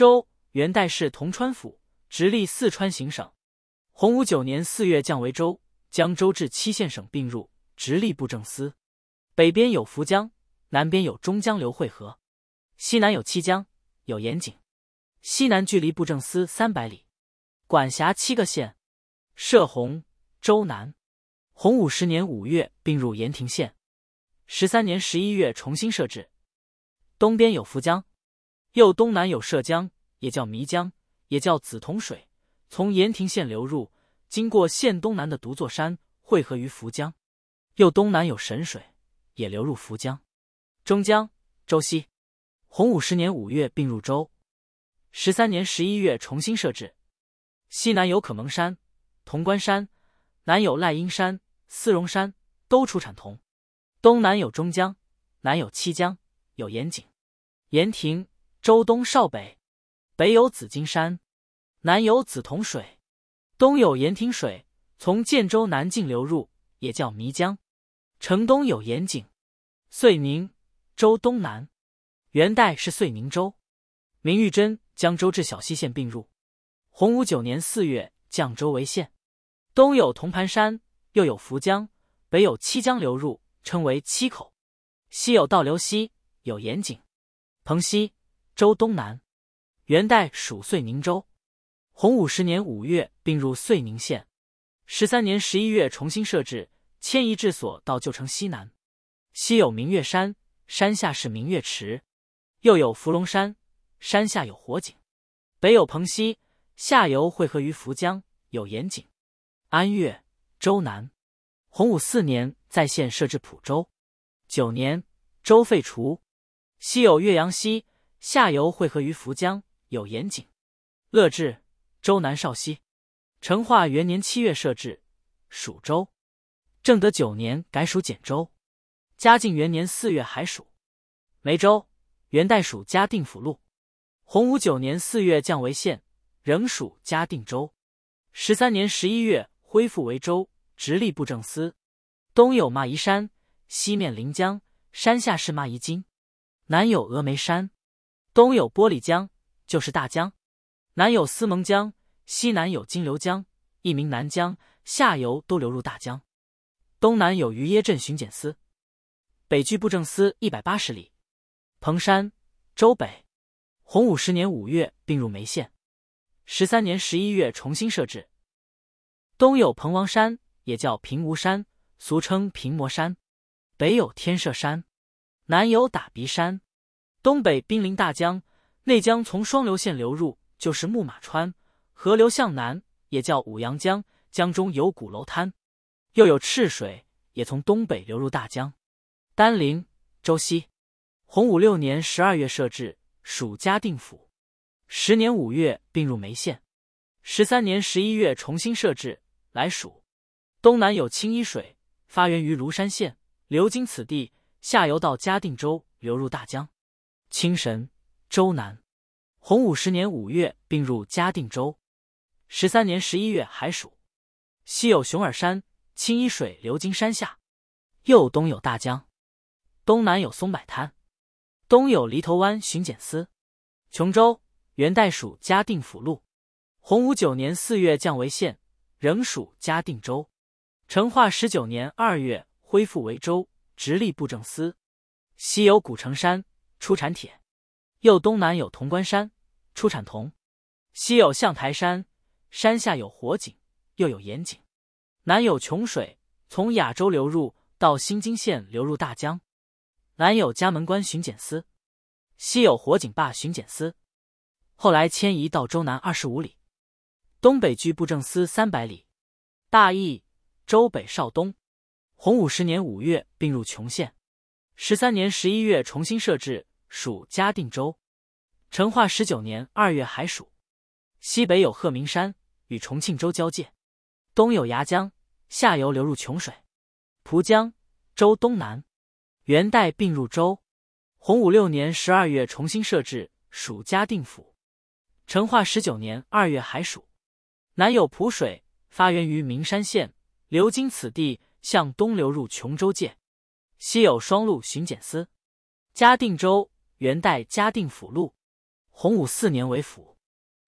元代是铜川府，直隶四川行省。洪武9年4月降为州，将州至7县省并入，直隶布政司。北边有涪江，南边有中江流汇合，西南有七江，有盐井。西南距离布政司300里，管辖7个县。设洪、州南。洪武10年5月并入盐亭县。13年11月重新设置。东边有涪江，右东南有涉江，也叫弥江，也叫紫铜水，从盐亭县流入，经过县东南的独座山，汇合于涪江。右东南有神水，也流入涪江。中江、州西。洪武10年5月并入州。13年11月重新设置。西南有可蒙山、潼关山，南有赖阴山、丝绒山，都出产铜。东南有中江，南有七江，有盐井。盐亭、州东少北。北有紫金山，南有紫铜水，东有盐亭水，从建州南境流入，也叫弥江。城东有盐井。遂宁、州东南。元代是遂宁州。明玉珍将州至小溪县并入。洪武9年4月降州为县。东有铜盘山，右有涪江，北有七江流入，称为七口。西有倒流溪，有盐井。彭溪、州东南。元代属遂宁州。洪武10年5月并入遂宁县。13年11月重新设置，迁移治所到旧城西南。西有明月山，山下是明月池。右有伏龙山，山下有火井。北有彭溪，下游汇合于涪江，有盐井。安岳、州南。洪武4年在县设置蒲州。9年，州废除。西有岳阳溪，下游汇合于涪江，有盐井。乐治、州南少溪。成化元年7月设置，属州。正德9年改属简州。嘉靖元年4月还属。梅州，元代属嘉定府路。洪武9年4月降为县，仍属嘉定州。13年11月恢复为州，直隶布政司。东有蚂夷山，西面临江，山下是蚂夷津。南有峨眉山。东有玻璃江，就是大江。南有思蒙江，西南有金流江，一名南江，下游都流入大江。东南有渔耶镇巡检司。北距布政司180里。彭山，州北。洪武10年5月并入梅县。13年11月重新设置。东有彭王山，也叫平吴山，俗称平魔山。北有天舍山。南有打鼻山。东北濒临大江，内江从双流县流入，就是木马川。河流向南，也叫五阳江，江中有鼓楼滩。又有赤水，也从东北流入大江。丹陵，州西。洪武6年12月设置，属嘉定府。10年5月并入梅县。13年11月重新设置，来属。东南有青衣水，发源于庐山县，流经此地，下游到嘉定州，流入大江。青神，州南。洪武10年5月并入嘉定州。13年11月还属。西有熊耳山，青衣水流经山下。右东有大江。东南有松柏滩。东有犁头湾巡检司。琼州，元代属嘉定府路。洪武9年4月降为县，仍属嘉定州。成化19年2月恢复为州，直隶布政司。西有古城山，出产铁。右东南有潼关山，出产铜。西有象台山，山下有火井，又有盐井。南有琼水，从雅州流入，到新津县流入大江。南有嘉门关巡检司。西有火井坝巡检司。后来迁移到州南25里。东北距布政司300里。大邑，州北少东。洪武10年5月并入琼县。13年11月重新设置，属嘉定州。成化19年2月还属。西北有鹤鸣山，与重庆州交界。东有崖江，下游流入琼水。蒲江，州东南。元代并入州。洪武6年12月重新设置，属嘉定府。成化19年2月还属。南有蒲水，发源于名山县，流经此地，向东流入琼州界。西有双鹿巡检司。嘉定州，元代嘉定府路。洪武4年为府。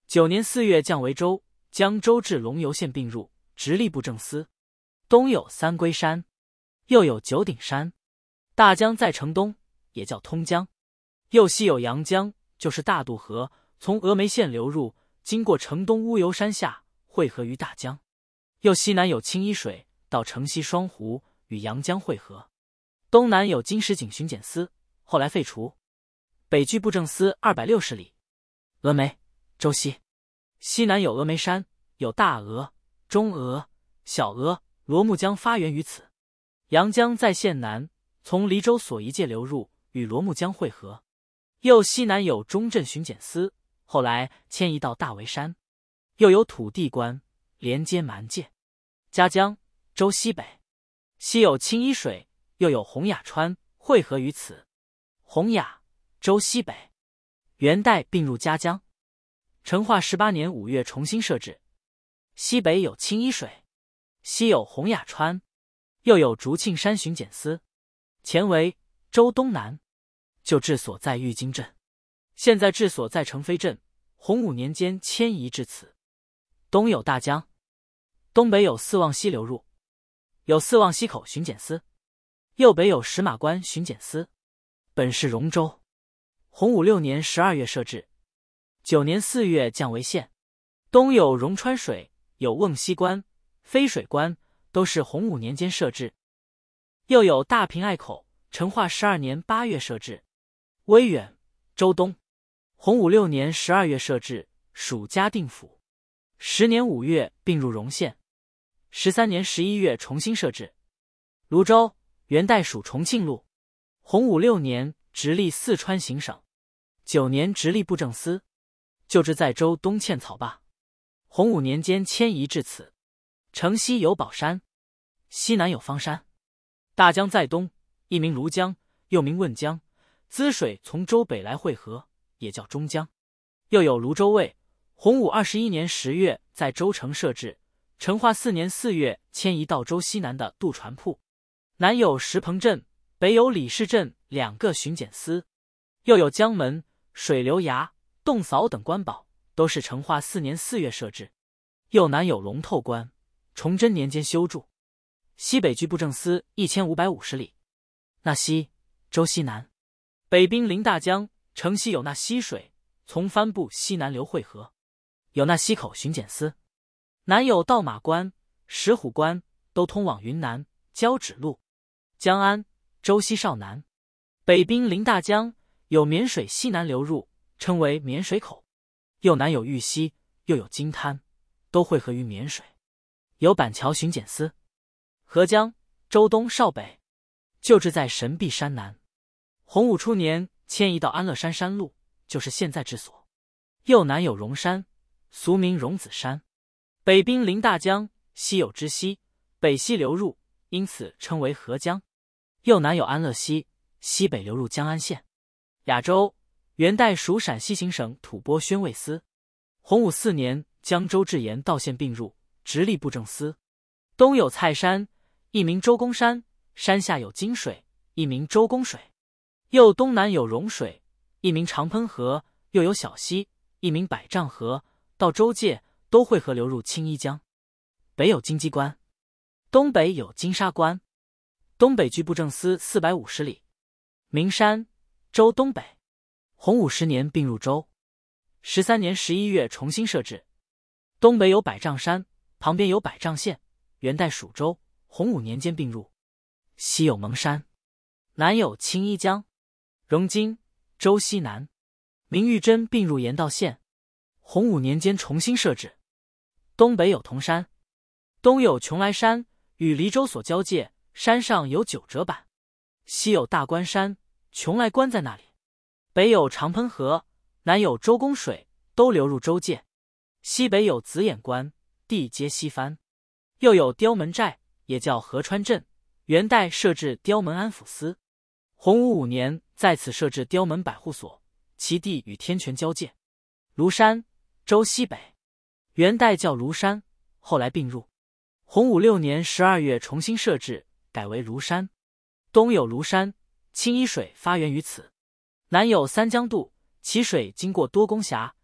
9年4月降为州，将州治龙游县并入，直隶布政司。东有三龟山，又有九鼎山。大江在城东，也叫通江。右西有阳江，就是大渡河，从峨眉县流入，经过城东乌油山下，汇合于大江。右西南有青衣水，到城西双湖，与阳江汇合。东南有金石井巡检司，后来废除。北距布政司260里。峨眉、州西。西南有峨眉山，有大峨、中峨、小峨，罗木江发源于此。阳江在县南，从黎州所一界流入，与罗木江汇合。右西南有中镇巡检司，后来迁移到大围山。又有土地关，连接蛮界。嘉江，州西北。西有青衣水，又有洪雅川，汇合于此。洪雅，州西北。元代并入嘉江。成化18年5月重新设置。西北有青衣水，西有洪雅川，又有竹庆山巡检司。前为州东南，旧治所在玉京镇，现在治所在成飞镇。洪武年间迁移至此。东有大江，东北有四望溪流入，有四望溪口巡检司。右北有石马关巡检司，本是荣州。洪武6年12月设置。9年4月降为县。东有荣川水，有瓮西关、飞水关，都是洪武年间设置。又有大平隘口，成化12年8月设置。威远，州东。洪武6年12月设置，属嘉定府。10年5月并入荣县。13年11月重新设置。泸州，元代属重庆路。洪武6年直隶四川行省。9年直隶布政司。旧治在州东堑草坝。洪武年间迁移至此。城西有宝山，西南有方山。大江在东，一名庐江，又名汶江，滋水从州北来汇合，也叫中江。又有泸州卫，洪武21年10月在州城设置，成化4年4月迁移到州西南的渡船铺。南有石棚镇，北有李氏镇2个巡检司。又有江门、水流崖、洞嫂等官堡，都是成化4年4月设置。右南有龙头关，崇祯年间修筑。西北距布政司1550里。那西，州西南。北滨临大江，城西有那溪水，从帆布西南流汇合。有那溪口巡检司。南有道马关、石虎关，都通往云南交趾路。江安，州西少南。北滨临大江，有沔水西南流入，称为沔水口。右南有玉溪，又有金滩，都汇合于沔水。有板桥巡检司。合江，州东少北。旧治在神臂山南。洪武初年迁移到安乐山山路，就是现在治所。右南有荣山，俗名荣子山。北滨临大江，西有知溪，北溪流入，因此称为合江。右南有安乐溪，西北流入江安县。雅州，元代属陕西行省吐蕃宣慰司。洪武4年将州治盐道县并入，直隶布政司。东有蔡山，一名周公山，山下有金水，一名周公水。右东南有溶水，一名长喷河，又有小溪，一名百丈河，到州界都汇合流入青衣江。北有金鸡关，东北有金沙关。东北距布政司450里。名山，州东北。洪武10年并入州。13年11月重新设置。东北有百丈山，旁边有百丈县，元代属州，洪武年间并入。西有蒙山。南有青衣江。荣金，州西南。明玉珍并入盐道县。洪武年间重新设置。东北有铜山。东有邛崃山，与黎州所交界，山上有9折板。西有大关山，邛崃关在那里。北有长喷河，南有周公水，都流入州界。西北有紫眼关，地接西番。又有刁门寨，也叫河川镇，元代设置刁门安抚司。洪武5年在此设置刁门百户所，其地与天泉交界。庐山，州西北。元代叫庐山，后来并入。洪武6年12月重新设置，改为庐山。东有庐山，青衣水发源于此。南有三江渡，其水经过多公峡，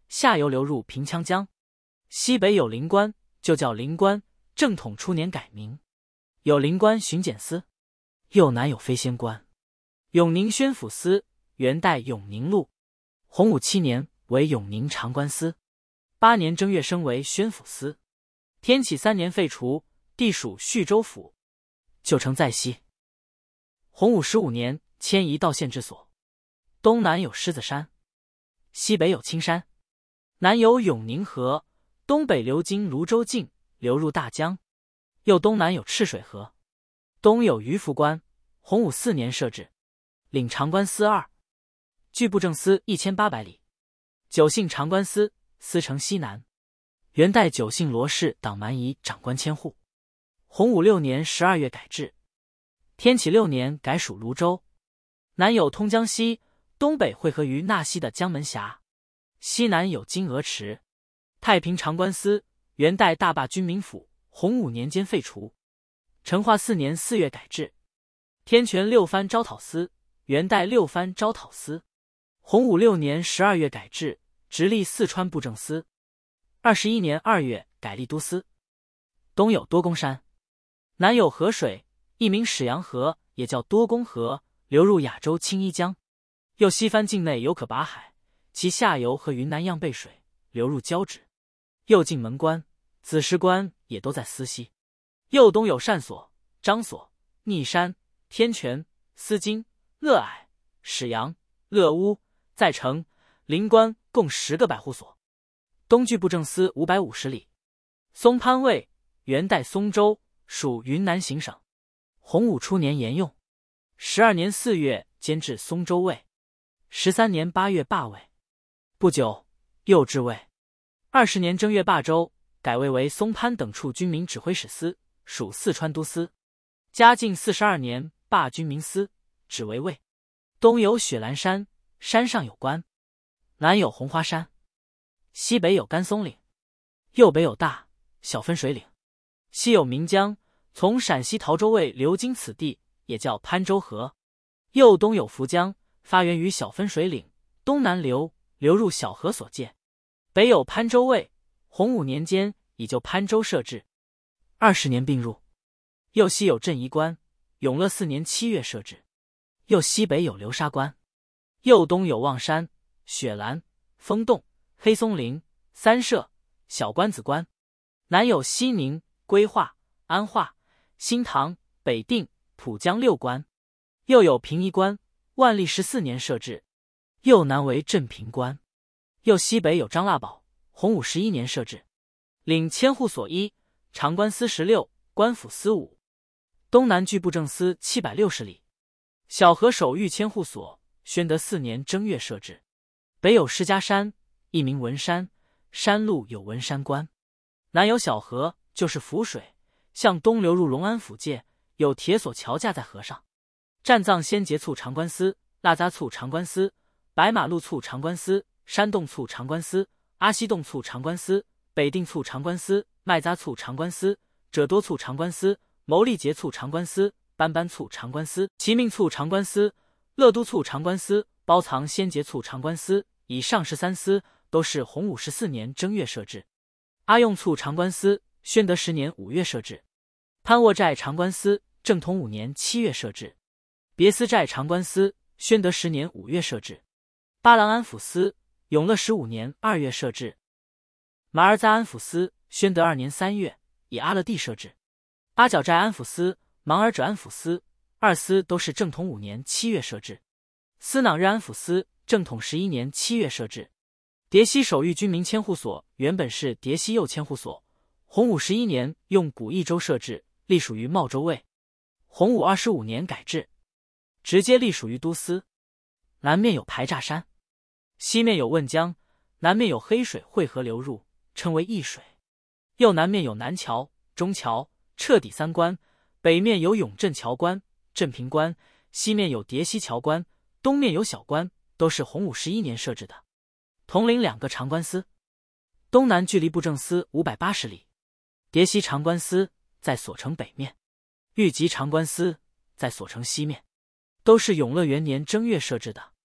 下游流入平羌江。西北有灵官，就叫灵官，正统初年改名。有灵官巡检司。右南有飞仙官。永宁宣抚司，元代永宁路。洪武7年为永宁长官司。8年正月升为宣抚司。天启3年废除，地属叙州府。旧城在西。洪武15年迁移到县治所。东南有狮子山，西北有青山，南有永宁河，东北流经泸州境，流入大江。右东南有赤水河。东有鱼福关，洪武4年设置，领长官司2，据布政司1800里。九姓长官司，司城西南。元代九姓罗氏党蛮夷长官千户。洪武6年12月改制。天启6年改属泸州。南有通江西，东北汇合于纳西的江门峡，西南有金鹅池。太平长官司，元代大罢军民府，洪武年间废除。成化4年4月改制。天权6藩招讨司，元代6藩招讨司。洪武6年12月改制，直隶四川布政司。21年2月改吏都司。东有多功山，南有河水，一名始阳河，也叫多功河，流入亚洲青衣江。右西番境内有可把海，其下游和云南样背水，流入交趾。右进门关、子时关也都在思溪。右东有单所、张所、逆山、天泉、思津、乐矮、始阳、乐屋、在城、临关，共10个百户所。东距布政司550里。松潘卫，元代松州，属云南行省。洪武初年沿用。12年4月兼至松州卫。13年8月罢位。不久又置位。20年正月罢州，改位为松潘等处军民指挥使司，属四川都司。嘉靖42年罢军民司，指为尉。东有雪兰山，山上有关。南有红花山。西北有甘松岭。右北有大小分水岭。西有岷江，从陕西陶州卫流经此地，也叫潘州河。右东有涪江，发源于小分水岭，东南流入小河所界。北有潘州卫，洪武年间已就潘州设置。20年并入。右西有镇宜关，永乐4年7月设置。右西北有流沙关。右东有望山、雪兰、风洞、黑松林、三社、小关子关。南有西宁、归化、安化、新塘、北定、浦江6关。又有平宜关，万历14年设置。右南为镇平关。右西北有张腊堡，洪武11年设置。领千户所1，长官司16，官府司5。东南距布政司760里。小河守御千户所，宣德4年正月设置。北有施家山，一名文山，山路有文山关。南有小河，就是浮水，向东流入隆安府界，有铁索桥架在河上。占藏先节簇长官司、腊扎簇长官司、白马路簇长官司、山洞簇长官司、阿西洞簇长官司、北定簇长官司、麦扎簇长官司、者多簇长官司、牟利节簇长官司、班班簇长官司、齐命簇长官司、乐都簇长官司、包藏先节簇长官司，以上13司都是洪武14年正月设置。阿用簇长官司，宣德10年5月设置。潘卧寨长官司，正统5年7月设置。别司寨长官司，宣德10年5月设置。巴郎安抚司，永乐15年2月设置。马尔扎安抚司，宣德2年3月以阿勒地设置。阿角寨安抚司、芒尔者安抚司2司都是正统5年7月设置。司囊日安抚司，正统11年7月设置。蝶西守御军民千户所原本是蝶西右千户所，洪武11年用古义州设置，隶属于茂州卫。洪武25年改制，直接隶属于都司。南面有排炸山，西面有汶江，南面有黑水汇合流入，称为易水。右南面有南桥、中桥、彻底3关，北面有永镇桥关、镇平关，西面有蝶西桥关，东面有小关，都是洪武11年设置的。统领2个长官司。东南距离布政司580里。蝶西长官司在所城北面，豫吉长官司在所城西面，都是永乐元年正月设置的。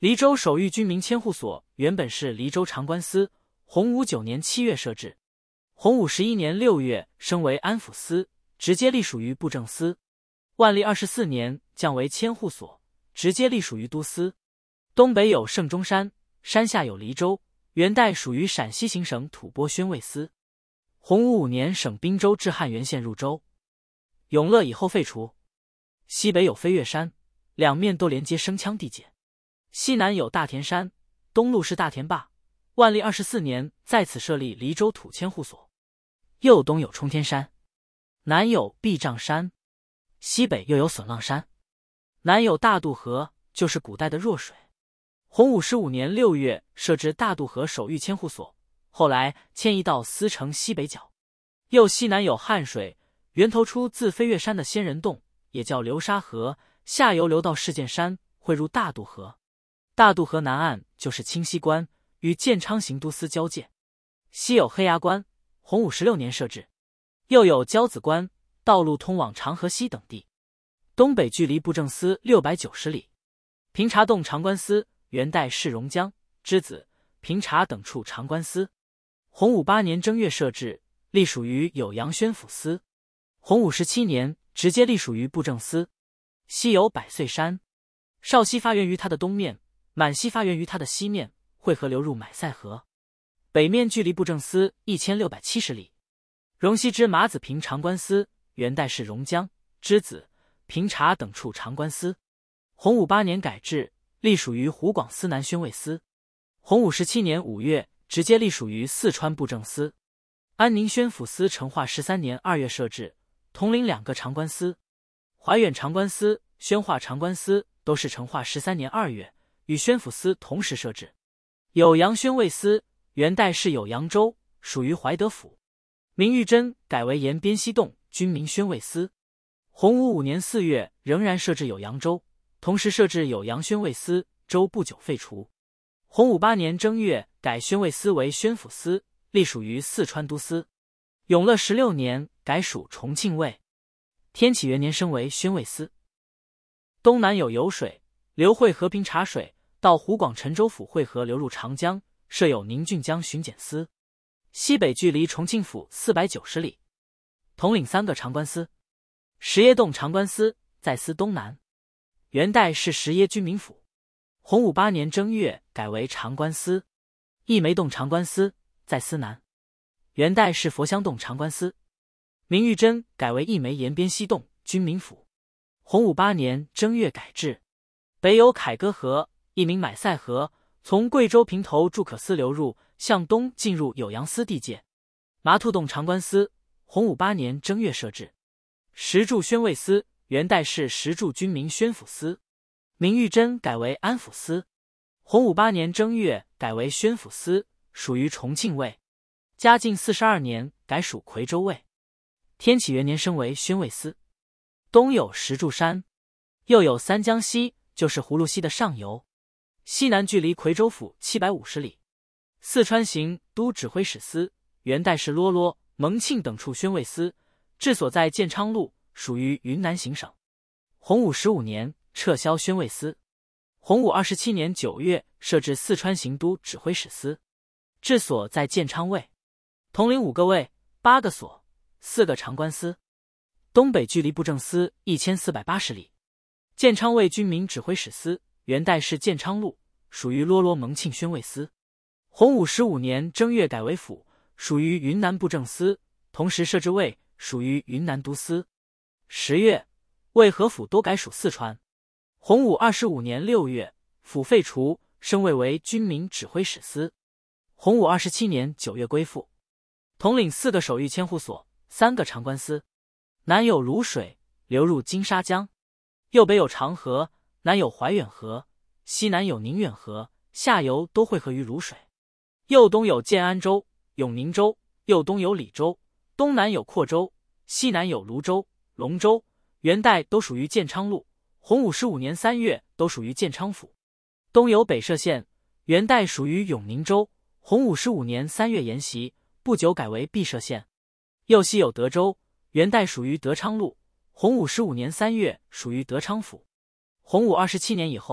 黎州守御军民千户所原本是黎州长官司，洪武9年7月设置，洪武11年6月升为安抚司，直接隶属于布政司。万历24年降为千户所，直接隶属于都司。东北有盛中山，山下有黎州，元代属于陕西行省吐蕃宣慰司。洪武5年省滨州至汉源县入州。永乐以后废除。西北有飞跃山，两面都连接生羌地界。西南有大田山，东路是大田坝。万历24年在此设立黎州土千户所。右东有冲天山，南有避障山，西北又有损浪山。南有大渡河，就是古代的弱水。洪武15年6月设置大渡河守御千户所，后来迁移到司城西北角。右西南有汉水，源头出自飞跃山的仙人洞，也叫流沙河，下游流到事件山，汇入大渡河。大渡河南岸就是清溪关，与建昌行都司交界。西有黑崖关，洪武16年设置。又有交子关，道路通往长河西等地。东北距离布政司690里。平察洞长官司，元代是榕江之子，平察等处长官司。洪武8年正月设置，隶属于酉阳宣抚司。洪武17年直接隶属于布政司。西有百岁山，少溪发源于它的东面，满溪发源于它的西面，汇合流入买赛河。北面距离布政司1670里。荣西之马子坪长官司，元代是榕江之子，平察等处长官司。洪武8年改制，隶属于湖广司南宣慰司。洪武17年5月直接隶属于四川布政司。安宁宣抚司成化13年2月设置，统领2个长官司。怀远长官司、宣化长官司都是成化13年2月与宣抚司同时设置。酉阳宣慰司，元代是酉阳州，属于怀德府。明玉珍改为沿边西洞军民宣慰司。洪武5年4月仍然设置酉阳州，同时设置酉阳宣慰司，州不久废除。洪武8年正月改宣慰司为宣抚司，隶属于四川都司。永乐16年改属重庆卫。天启元年升为宣慰司。东南有酉水，流汇和平察水，到湖广陈州府汇合流入长江，设有宁郡江巡检司。西北距离重庆府490里。统领3个长官司。石堰洞长官司在司东南，元代是石堰军民府。洪武8年正月改为长官司。一梅洞长官司在司南，元代是佛香洞长官司。明玉珍改为一梅沿边西洞军民府。洪武8年正月改制。北有凯歌河，一名买赛河，从贵州平头祝可司流入，向东进入酉阳司地界。麻兔洞长官司，洪武8年正月设置。石柱宣慰司，元代是石柱军民宣抚司。明玉珍改为安抚司。洪武8年正月改为宣抚司，属于重庆卫。嘉靖42年改属夔州卫。天启元年升为宣慰司。东有石柱山，右有三江溪，就是葫芦溪的上游。西南距离夔州府750里。四川行都指挥使司，元代是啰啰、蒙庆等处宣慰司，治所在建昌路，属于云南行省。洪武15年撤销宣慰司。洪武27年9月设置四川行都指挥使司，治所在建昌卫，统领5个卫、8个所、4个长官司。东北距离布政司1480里。建昌卫军民指挥使司，元代是建昌路，属于啰啰蒙庆宣慰司。洪武15年正月改为府，属于云南布政司，同时设置卫，属于云南都司。10月，卫和府都改属四川。洪武25年6月，府废除，升卫为军民指挥使司。洪武27年9月归附，统领4个守御千户所，3个长官司。南有泸水，流入金沙江；右北有长河，南有怀远河，西南有宁远河，下游都汇合于泸水。右东有建安州、永宁州，右东有李州，东南有阔州，西南有泸州、龙州。元代都属于建昌路，洪武15年3月都属于建昌府。东有北歙县，元代属于永宁州，洪武15年3月沿袭，不久改为毕歙县。右西有德州，元代属于德昌路，洪武15年3月属于德昌府。洪武27年以后，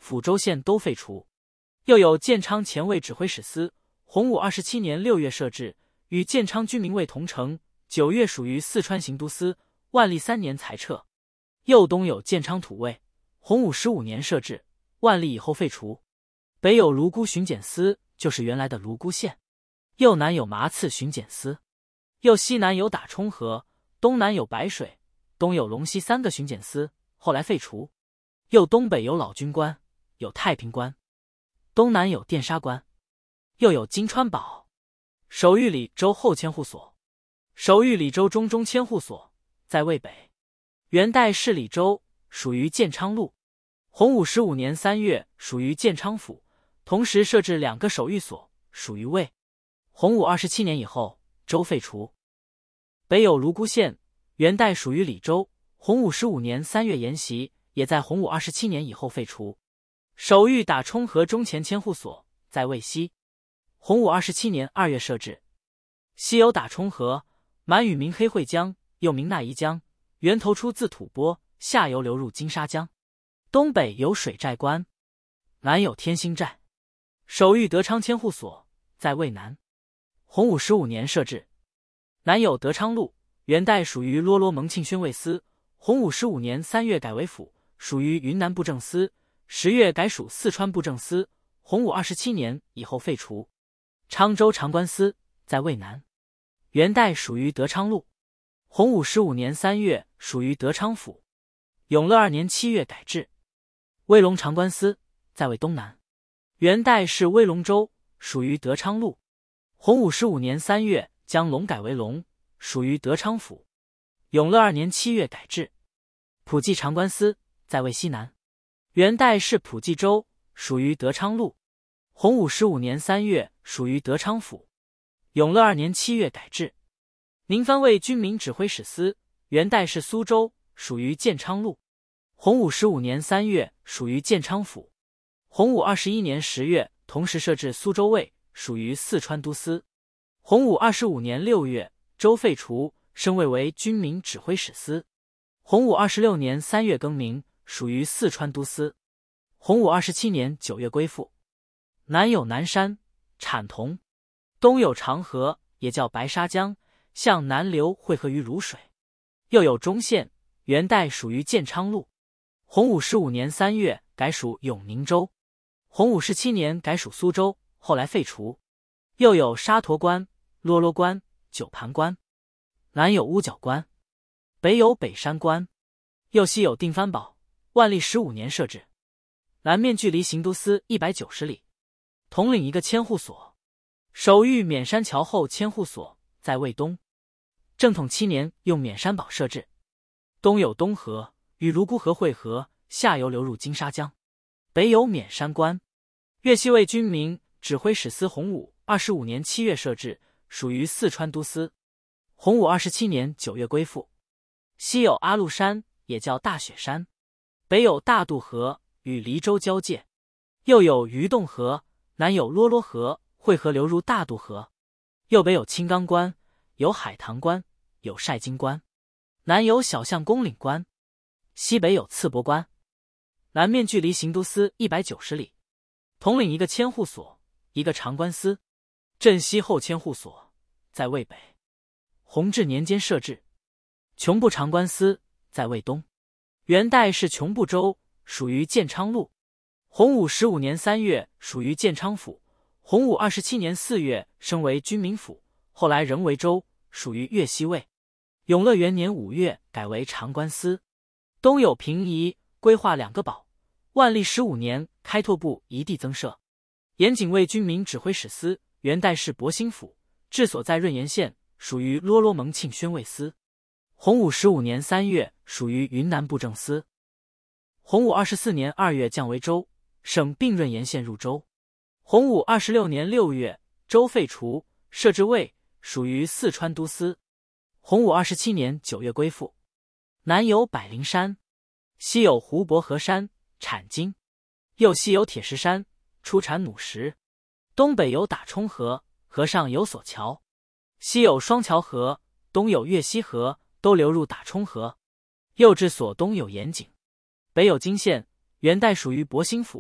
抚州县都废除。又有建昌前卫指挥使司，洪武27年6月设置，与建昌军民卫同城，9月属于四川行都司，万历3年裁撤。右东有建昌土卫，洪武15年设置，万历以后废除。北有泸沽巡检司，就是原来的泸沽县。右南有麻刺巡检司。右西南有打冲河，东南有白水，东有龙溪3个巡检司，后来废除。右东北有老君关，有太平关，东南有电沙关。又有金川堡、守御李州后千户所、守御李州中千户所，在渭北。元代是李州，属于建昌路。洪武15年3月属于建昌府，同时设置2个守御所，属于渭。洪武27年以后，州废除。北有泸沽县，元代属于李州，洪武15年3月沿袭，也在洪武27年以后废除。守御打冲河中前千户所，在渭西。洪武27年2月设置。西有打冲河，满语名黑会江，又名纳宜江，源头出自吐蕃，下游流入金沙江。东北有水寨关，南有天兴寨。守御德昌千户所，在渭南。洪武15年设置。南有德昌路，元代属于啰啰蒙庆宣慰司，洪武15年3月改为府，属于云南布政司，10月改属四川布政司，洪武27年以后废除。昌州长官司，在渭南。元代属于德昌路，洪武15年3月属于德昌府，永乐2年7月改制。威龙长官司，在渭东南。元代是威龙州，属于德昌路，洪武15年3月将龙改为龙，属于德昌府，永乐2年7月改制。普济长官司，在渭西南。元代是普济州，属于德昌路，洪武15年3月属于德昌府，永乐2年7月改制。宁藩卫军民指挥使司，元代是苏州，属于建昌路，洪武15年3月属于建昌府，洪武21年10月同时设置苏州卫，属于四川都司。洪武25年6月州废除，升位为军民指挥使司。洪武26年3月更名，属于四川都司。洪武27年9月归附。南有南山、产铜，东有长河，也叫白沙江，向南流汇合于汝水。又有中县，元代属于建昌路，洪武15年3月改属永宁州，洪武17年改属苏州，后来废除。又有沙陀关、啰啰关、九盘关。南有乌角关，北有北山关。右西有定藩堡，万历15年设置，南面距离行都司190里，统领1个千户所。守御冕山桥后千户所，在渭东。正统7年用冕山堡设置。东有东河，与泸沽河汇合，下游流入金沙江。北有冕山关。粤西卫军民指挥使司，洪武25年7月设置，属于四川都司。洪武27年9月归附。西有阿禄山，也叫大雪山。北有大渡河，与黎州交界。又有鱼洞河，南有啰啰河，汇合流入大渡河。右北有青冈关，有海棠关，有晒金关。南有小象公岭关。西北有刺柏关。南面距离行都司190里，统领1个千户所，1个长官司。镇西后千户所，在渭北。弘治年间设置。琼部长官司，在渭东。元代是琼部州，属于建昌路。洪武15年3月属于建昌府，洪武27年4月升为军民府，后来仍为州，属于粤西卫。永乐元年5月改为长官司。东有平夷，规划2个堡。万历15年开拓部一地增设。盐警卫军民指挥使司，元代是博兴府，治所在润盐县，属于啰啰蒙庆宣慰司。洪武15年3月属于云南布政司。洪武24年2月降为州，省并润盐县入州。洪武26年6月州废除，设置卫，属于四川都司。洪武27年9月归附。南有百灵山，西有湖泊河山，产金。右西有铁石山，出产弩石。东北有打冲河，河上有索桥。西有双桥河，东有岳西河，都流入打冲河。右至所东有盐井。北有金县，元代属于博兴府，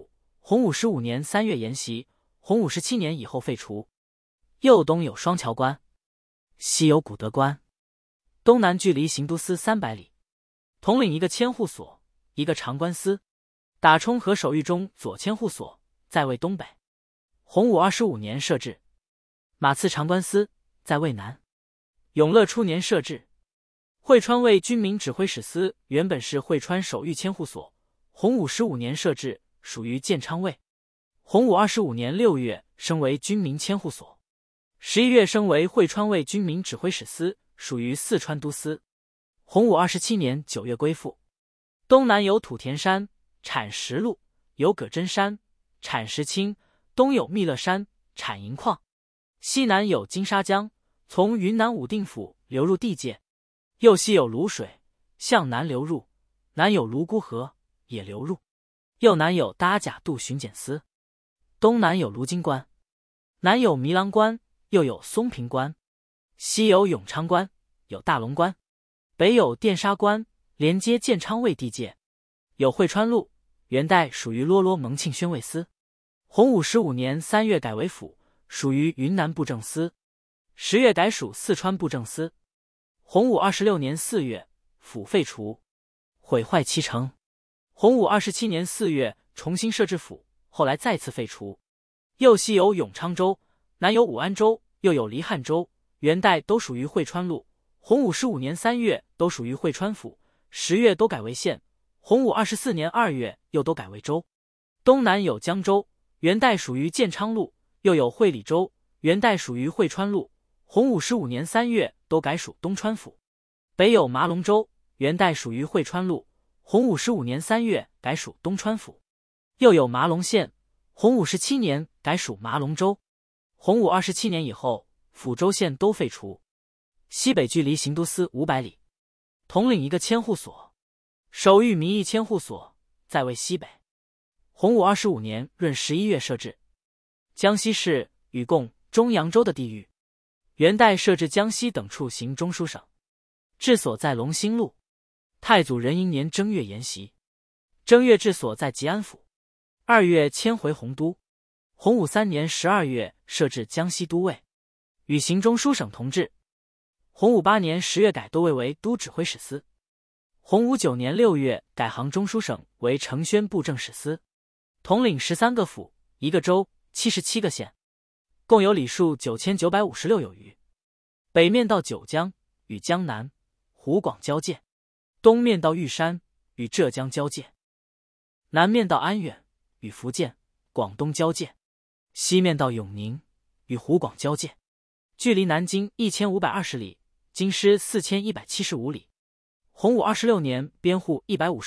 洪武15年3月沿袭，洪武17年以后废除。右东有双桥关，西有古德关，东南距离行都司300里，统领一个千户所，一个长官司。打冲和守御中左千户所，在魏东北。洪武25年设置。马刺长官司，在魏南。永乐初年设置。会川卫军民指挥使司原本是会川守御千户所，洪武15年设置，属于建昌卫。洪武25年6月升为军民千户所，11月升为会川卫军民指挥使司，属于四川都司。洪武27年9月归附。东南有土田山，产石路，有葛真山，产石青，东有密勒山，产银矿，西南有金沙江，从云南武定府流入地界，右西有泸水，向南流入，南有泸沽河，也流入，右南有搭甲渡巡检司，东南有卢津关，南有弥郎关，右有松平关，西有永昌关，有大龙关，北有电沙关，连接建昌卫地界，有会川路，元代属于啰啰蒙庆宣慰司。洪武15年3月改为府，属于云南布政司，10月改属四川布政司。洪武26年4月，府废除，毁坏其城。洪武27年4月重新设置府，后来再次废除。右西有永昌州，南有武安州，右有黎汉州，元代都属于会川路。洪武15年3月都属于会川府，10月都改为县。洪武24年2月又都改为州。东南有江州，元代属于建昌路，又有会理州，元代属于会川路。洪武15年3月都改属东川府。北有麻龙州，元代属于会川路，洪武15年3月改属东川府。又有麻龙县，洪武17年改属麻龙州。洪武27年以后，府州县都废除。西北距离行都司500里，统领一个千户所，守御民意千户所，在魏西北。洪武25年闰11月设置。江西市与共中扬州的地域，元代设置江西等处行中书省，治所在龙兴路。太祖仁英年正月沿袭，正月治所在吉安府，2月迁回洪都。洪武3年12月设置江西都尉，与行中书省同治。洪武8年10月改都尉为都指挥使司。洪武9年6月改杭中书省为承宣布政使司，统领13个府，一个州，77个县，共有里数9956有余。北面到九江，与江南、湖广交界；东面到玉山，与浙江交界；南面到安远，与福建、广东交界；西面到永宁，与湖广交界。距离南京1520里，京师4175里。洪武26年编户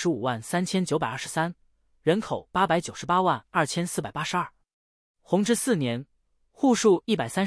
1553923，人口8982482。弘治4年户数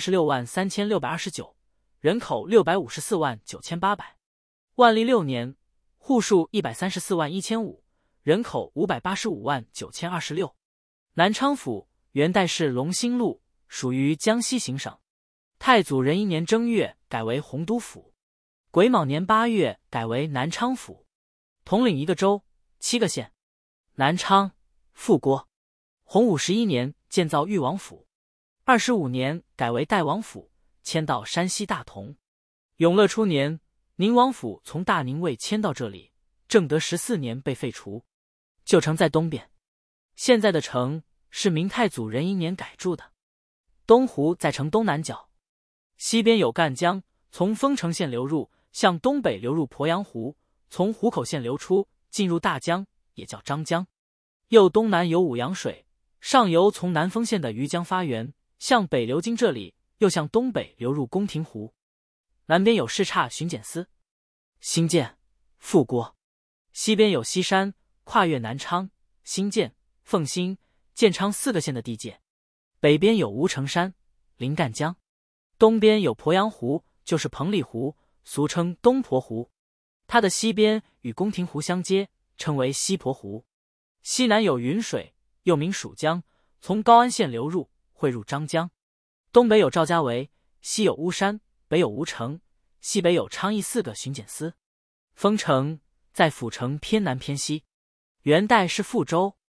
1363629，人口6549800。万历6年户数1341500，人口5859026。南昌府元代是龙兴路，属于江西行省。太祖仁英年正月改为洪都府，癸卯年8月改为南昌府，统领一个州，7个县。南昌、富郭。洪武11年建造裕王府，25年改为代王府，迁到山西大同。永乐初年，宁王府从大宁卫迁到这里，正德14年被废除。旧城在东边，现在的城是明太祖仁英年改筑的。东湖在城东南角，西边有赣江，从丰城县流入，向东北流入鄱阳湖，从湖口县流出，进入大江，也叫张江。右东南有五阳水，上游从南丰县的余江发源，向北流经这里，又向东北流入宫廷湖。南边有视察巡检司。新建、富郭。西边有西山，跨越南昌、新建、凤新、建昌4个县的地界。北边有吴城山、临赣江。东边有鄱阳湖，就是彭蠡湖，俗称东鄱湖。它的西边与宫廷湖相接，称为西鄱湖。西南有云水，又名蜀江，从高安县流入，汇入张江。东北有赵家围，西有巫山，北有吴城，西北有昌邑4个巡检司。丰城在府城偏南偏西。元代是富州。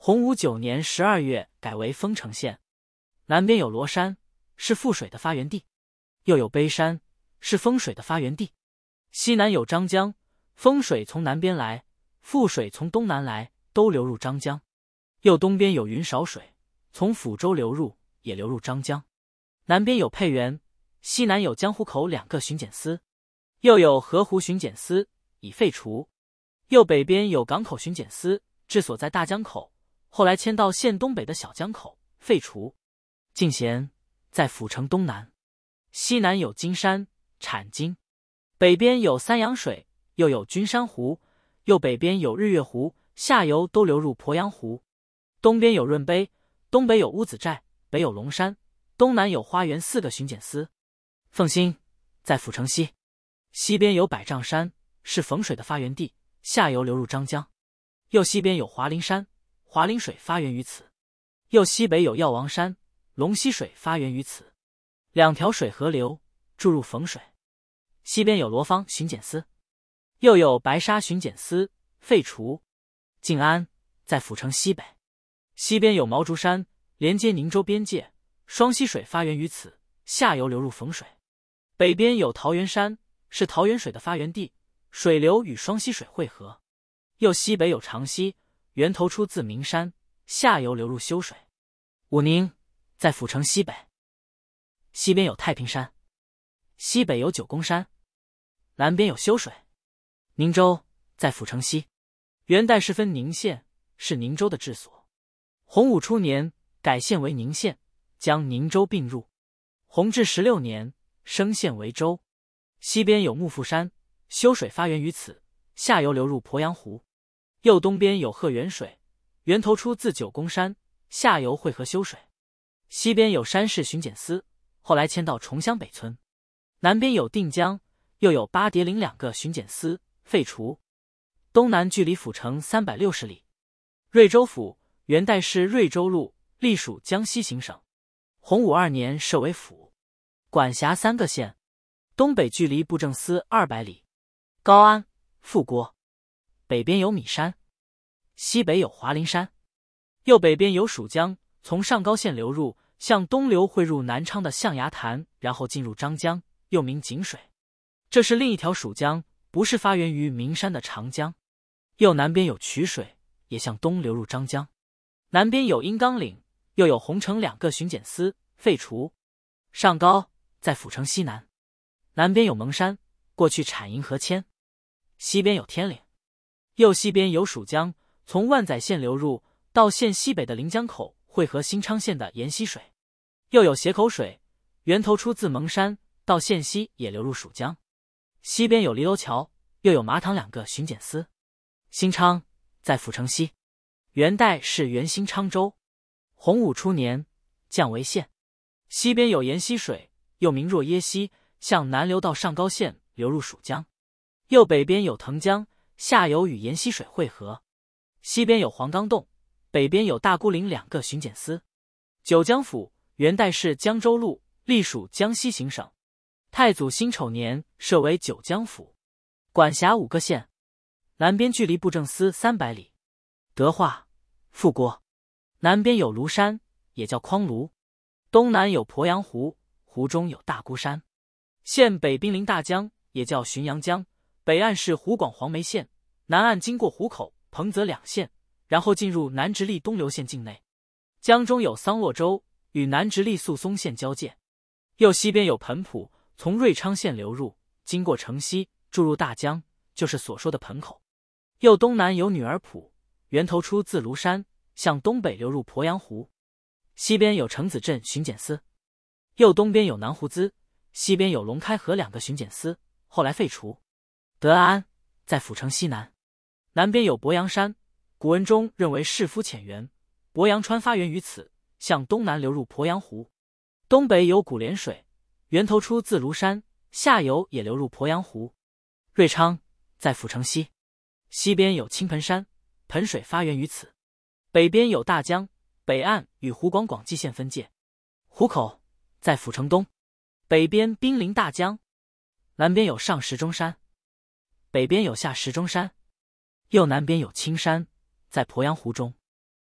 洪武9年12月改为丰城县。南边有罗山，是富水的发源地，又有碑山，是风水的发源地。西南有漳江，风水从南边来，富水从东南来，都流入漳江。又东边有云少水，从抚州流入，也流入漳江。南边有沛源，西南有江湖口2个巡检司，又有河湖巡检司，已废除。又北边有港口巡检司，治所在大江口，后来迁到县东北的小江口，废除。进贤在府城东南。西南有金山、产金，北边有三阳水，又有君山湖，又北边有日月湖，下游都流入鄱阳湖。东边有润碑，东北有乌子寨，北有龙山，东南有花园4个巡检司。凤新在府城西。西边有百丈山，是汾水的发源地，下游流入漳江。又西边有华林山，华林水发源于此。又西北有药王山，龙溪水发源于此。2条水河流，注入汾水。西边有罗芳巡检司，又有白沙巡检司，废除。晋安在府城西北。西边有毛竹山，连接宁州边界，双溪水发源于此，下游流入汾水。北边有桃源山，是桃源水的发源地，水流与双溪水汇合。又西北有长溪，源头出自名山，下游流入修水。武宁在府城西北。西边有太平山，西北有九宫山，南边有修水。宁州在府城西。元代时分宁县，是宁州的治所。洪武初年改县为宁县，将宁州并入。弘治16年升县为州。西边有幕阜山，修水发源于此，下游流入鄱阳湖。右东边有鹤源水，源头出自九宫山，下游汇合修水。西边有山市巡检司，后来迁到崇乡北村。南边有定江，又有八叠岭2个巡检司，废除。东南距离府城360里。瑞州府元代是瑞州路，隶属江西行省。洪武2年设为府，管辖3个县。东北距离布政司200里。高安、富郭。北边有米山，西北有华林山。右北边有蜀江，从上高县流入，向东流汇入南昌的象牙潭，然后进入漳江，又名井水。这是另一条蜀江，不是发源于名山的长江。右南边有渠水，也向东流入漳江。南边有阴冈岭，又有洪城2个巡检司，废除。上高在府城西南。南边有蒙山，过去产银河迁。西边有天岭。右西边有蜀江，从万载县流入，到县西北的临江口，汇合新昌县的延溪水。又有斜口水，源头出自蒙山，到县西也流入蜀江。西边有离楼桥，又有麻塘2个巡检司。新昌在府城西。元代是原新昌州。洪武初年降为县。西边有延溪水，又名若耶溪，向南流到上高县，流入蜀江。右北边有腾江，下游与延溪水汇合。西边有黄冈洞，北边有大沽岭2个巡检司。九江府元代是江州路，隶属江西行省。太祖辛丑年设为九江府，管辖5个县。南边距离布政司300里。德化、富郭。南边有庐山，也叫匡庐。东南有鄱阳湖，湖中有大沽山。县北濒临大江，也叫浔阳江。北岸是湖广黄梅县，南岸经过湖口、彭泽2县，然后进入南直隶东流县境内。江中有桑洛州，与南直隶宿松县交界。右西边有盆浦，从瑞昌县流入，经过城西，注入大江，就是所说的盆口。右东南有女儿浦，源头出自庐山，向东北流入鄱阳湖。西边有城子镇巡检司。右东边有南湖资，西边有龙开河2个巡检司，后来废除。德安在府城西南。南边有鄱阳山，古文中认为士夫浅源，鄱阳川发源于此，向东南流入鄱阳湖。东北有古莲水，源头出自庐山，下游也流入鄱阳湖。瑞昌在府城西。西边有青盆山，盆水发源于此。北边有大江，北岸与湖广广济县分界。湖口在府城东，北边濒临大江。南边有上石钟山，北边有下石钟山。右南边有青山，在鄱阳湖中。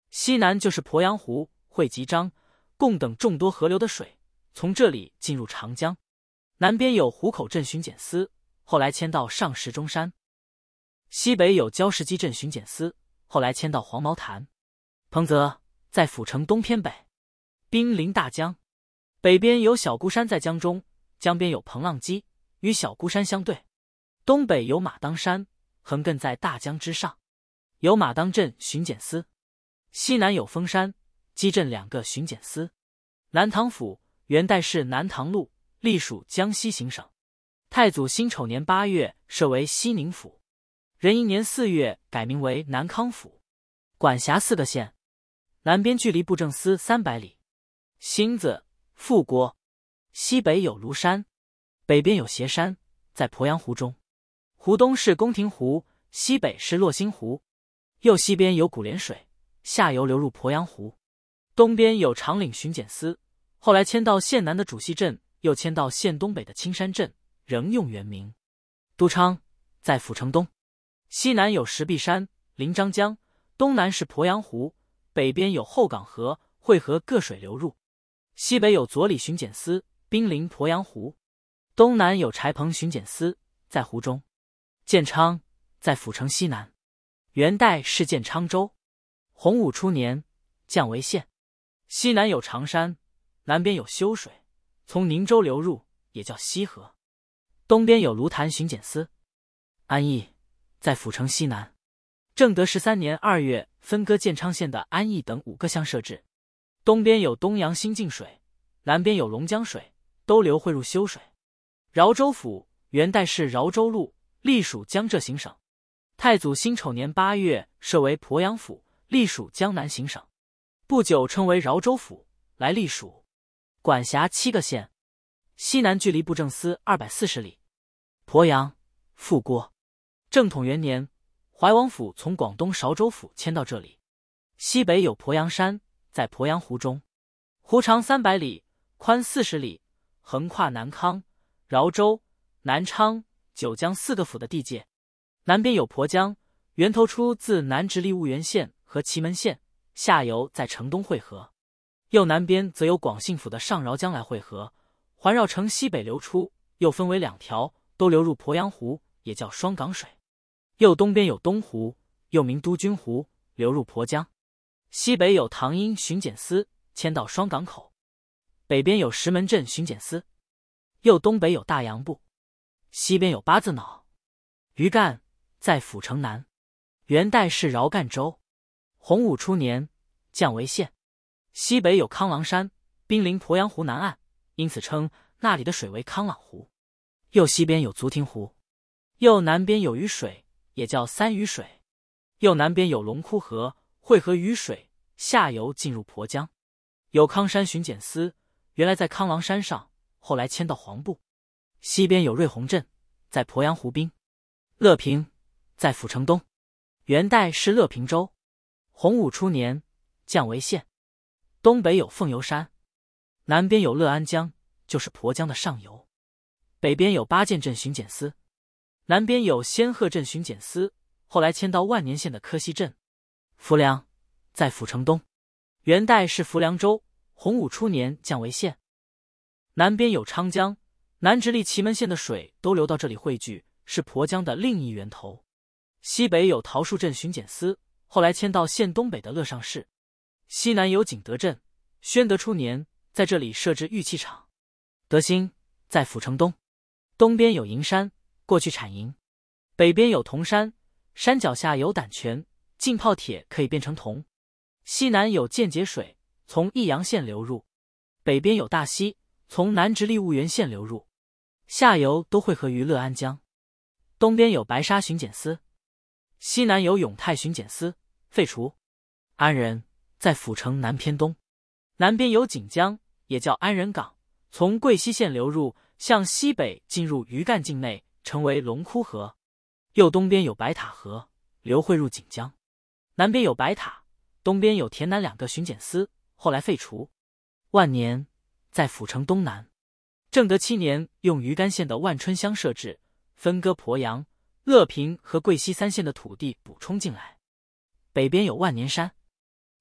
西南就是鄱阳湖、会集章、贡等众多河流的水，从这里进入长江。南边有湖口镇巡检司，后来迁到上石中山。西北有焦石矶镇巡检司，后来迁到黄毛潭。彭泽在府城东偏北，濒临大江。北边有小孤山在江中，江边有彭浪矶，与小孤山相对。东北有马当山，横亘在大江之上，有马当镇巡检司。西南有峰山、矶镇2个巡检司。南唐府元代是南唐路，隶属江西行省。太祖辛丑年8月设为西宁府，仁义年4月改名为南康府，管辖4个县。南边距离布政司300里。星子、富国。西北有庐山，北边有斜山，在鄱阳湖中。湖东是宫廷湖，西北是洛星湖。右西边有古莲水，下游流入鄱阳湖。东边有长岭巡检司，后来迁到县南的主溪镇，又迁到县东北的青山镇，仍用原名。都昌在府城东。西南有石壁山、临漳江，东南是鄱阳湖，北边有后港河、会河各水流入。西北有左里巡检司，濒临鄱阳湖。东南有柴棚巡检司，在湖中。建昌在府城西南。元代是建昌州。洪武初年降为县。西南有长山，南边有修水，从宁州流入，也叫西河。东边有芦潭巡检司。安邑在府城西南。正德13年2月分割建昌县的安邑等5个乡设置。东边有东阳新泾水，南边有龙江水，都流汇入修水。饶州府元代是饶州路，隶属江浙行省。太祖辛丑年8月设为鄱阳府，隶属江南行省。不久称为饶州府，来隶属，管辖7个县。西南距离布政司240里。鄱阳、富郭。正统元年，怀王府从广东韶州府迁到这里。西北有鄱阳山，在鄱阳湖中。湖长300里，宽40里，横跨南康、饶州、南昌、九江4个府的地界。南边有鄱江，源头出自南直隶婺源县和祁门县，下游在城东汇合。右南边则有广信府的上饶江来汇合，环绕城西北流出，又分为2条，都流入鄱阳湖，也叫双港水。右东边有东湖，又名都军湖，流入鄱江。西北有唐阴巡检司，迁到双港口。北边有石门镇巡检司。右东北有大洋部。西边有八字脑。余干在府城南。元代是饶赣州。洪武初年降为县。西北有康郎山，濒临鄱阳湖南岸，因此称那里的水为康朗湖。右西边有足亭湖。右南边有鱼水，也叫三鱼水。右南边有龙窟河，汇合鱼水，下游进入鄱江。有康山巡检司，原来在康郎山上，后来迁到黄部。西边有瑞洪镇，在鄱阳湖滨。乐平在府城东。元代是乐平州。洪武初年降为县。东北有凤游山。南边有乐安江，就是鄱江的上游。北边有八涧镇巡检司。南边有仙鹤镇巡检司，后来迁到万年县的柯西镇。浮梁在府城东。元代是浮梁州。洪武初年降为县。南边有昌江，南直隶祁门县的水都流到这里汇聚，是鄱江的另一源头。西北有桃树镇巡检司，后来迁到县东北的乐上市。西南有景德镇，宣德初年在这里设置玉器厂。德兴在府城东。东边有银山，过去产银。北边有铜山，山脚下有胆泉，浸泡铁可以变成铜。西南有建节水，从益阳县流入。北边有大溪，从南直隶婺源县流入，下游都汇合于乐安江。东边有白沙巡检司。西南有永泰巡检司，废除。安仁在府城南偏东。南边有锦江，也叫安仁港，从贵溪县流入，向西北进入余干境内，成为龙窟河。右东边有白塔河，流汇入锦江。南边有白塔，东边有田南2个巡检司，后来废除。万年在府城东南。正德7年用余干县的万春乡设置，分割鄱阳、乐平和贵溪3县的土地补充进来。北边有万年山。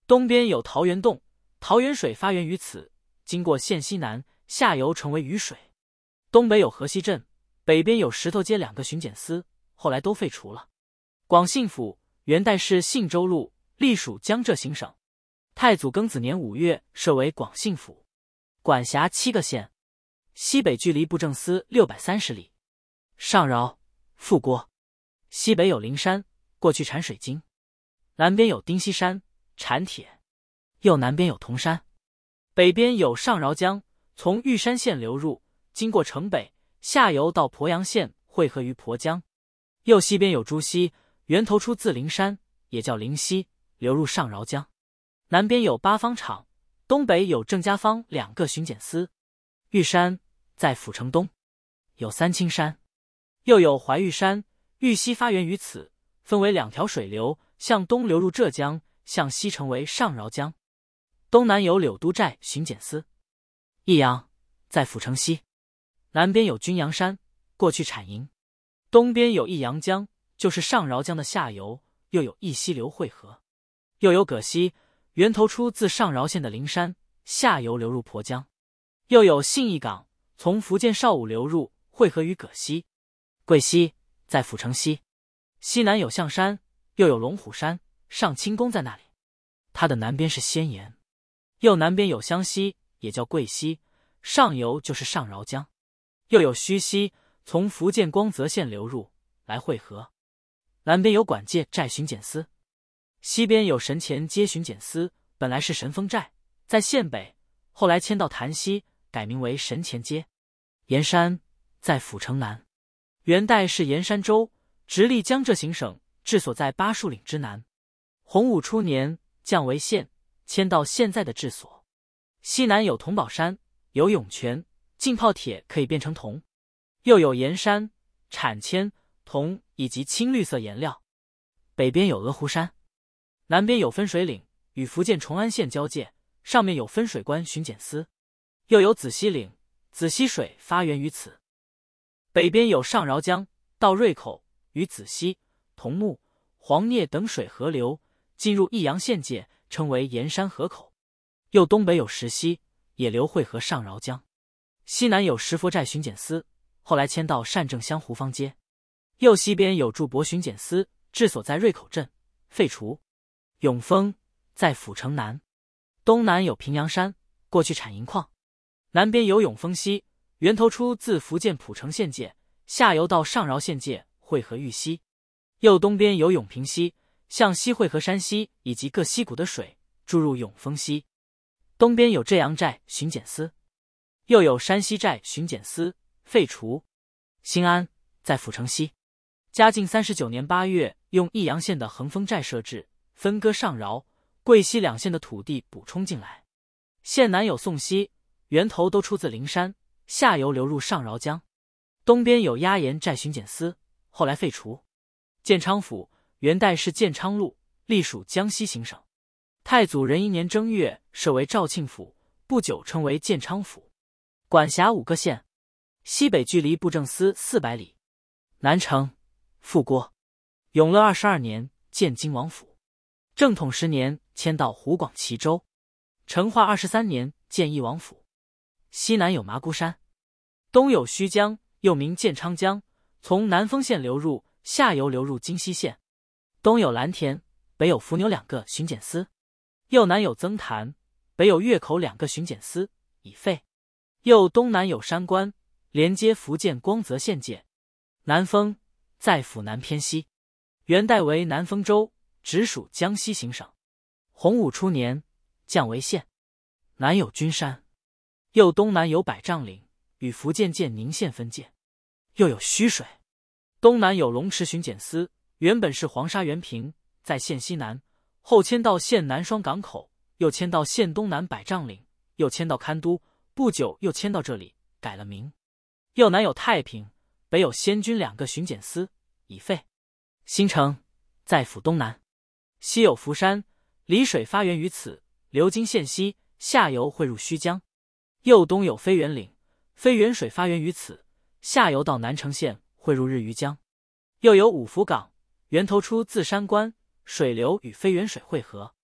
东边有桃源洞，桃源水发源于此，经过县西南，下游成为雨水。东北有河西镇，北边有石头街2个巡检司，后来都废除了。广信府，元代是信州路，隶属江浙行省。太祖庚子年5月设为广信府，管辖7个县，西北距离布政司630里。上饶、富郭。西北有灵山，过去产水晶；南边有丁溪山，产铁；右南边有铜山。北边有上饶江，从玉山县流入，经过城北，下游到鄱阳县，汇合于鄱江。右西边有朱溪，源头出自灵山，也叫灵溪，流入上饶江。南边有八方场，东北有郑家坊2个巡检司。玉山在府城东，有三清山，又有怀玉山。玉溪发源于此，分为2条水流，向东流入浙江，向西成为上饶江。东南有柳都寨巡检司。益阳在府城西，南边有君阳山，过去产银。东边有益阳江，就是上饶江的下游，又有益溪流汇合。又有葛溪，源头出自上饶县的灵山，下游流入鄱江。又有信义港，从福建邵武流入，汇合于葛溪。贵溪在府城西，西南有象山，又有龙虎山，上清宫在那里。它的南边是仙岩。右南边有湘溪，也叫贵溪，上游就是上饶江。又有虚溪，从福建光泽县流入，来汇合。南边有管界寨巡检司，西边有神前街巡检司，本来是神丰寨，在县北，后来迁到潭西，改名为神前街。盐山在府城南，元代是盐山州，直隶江浙行省，治所在巴树岭之南。洪武初年降为县，迁到现在的治所。西南有铜宝山，有涌泉，浸泡铁可以变成铜。又有盐山，产铅、铜以及青绿色颜料。北边有鹅湖山，南边有分水岭，与福建崇安县交界，上面有分水关巡检司。又有紫溪岭，紫溪水发源于此。北边有上饶江，到瑞口，与紫溪、桐木、黄聂等水合流，进入益阳县界，称为盐山河口。又东北有石溪，也流汇合上饶江。西南有石佛寨巡检司，后来迁到单正乡湖坊街。右西边有驻博巡检司，治所在瑞口镇，废除。永丰在府城南，东南有平阳山，过去产银矿。南边有永丰溪，源头出自福建浦城县界，下游到上饶县界，汇合玉溪。右东边有永平溪，向西汇合山溪以及各溪谷的水，注入永丰溪。东边有浙阳寨巡检司，又有山西寨巡检司，废除。新安在府城西。嘉靖39年8月，用益阳县的恒丰寨设置，分割上饶、贵溪2县的土地补充进来。县南有宋溪，源头都出自灵山，下游流入上饶江。东边有压岩寨巡检司，后来废除。建昌府，元代是建昌路，隶属江西行省。太祖壬寅年正月设为肇庆府，不久称为建昌府，管辖5个县，西北距离布政司400里。南城、富郭。永乐22年建金王府，正统10年迁到湖广蕲州。成化23年建义王府。西南有麻姑山，东有胥江，又名建昌江，从南丰县流入，下游流入金溪县。东有蓝田，北有伏牛2个巡检司。右南有增潭，北有月口2个巡检司，已废。右东南有山关，连接福建光泽县界。南丰在府南偏西，元代为南丰州，直属江西行省。洪武初年降为县。南有君山，右东南有百丈岭，与福建建宁县分界。又有虚水。东南有龙池巡检司，原本是黄沙原平，在县西南，后迁到县南双港口，又迁到县东南百丈岭，又迁到勘都，不久又迁到这里，改了名。右南有太平，北有仙军2个巡检司，已废。新城在府东南。西有福山，离水发源于此，流经县西，下游汇入胥江。右东有飞原岭，飞原水发源于此，下游到南城县，汇入日余江。又有五福港，源头出自山关，水流与飞原水汇合。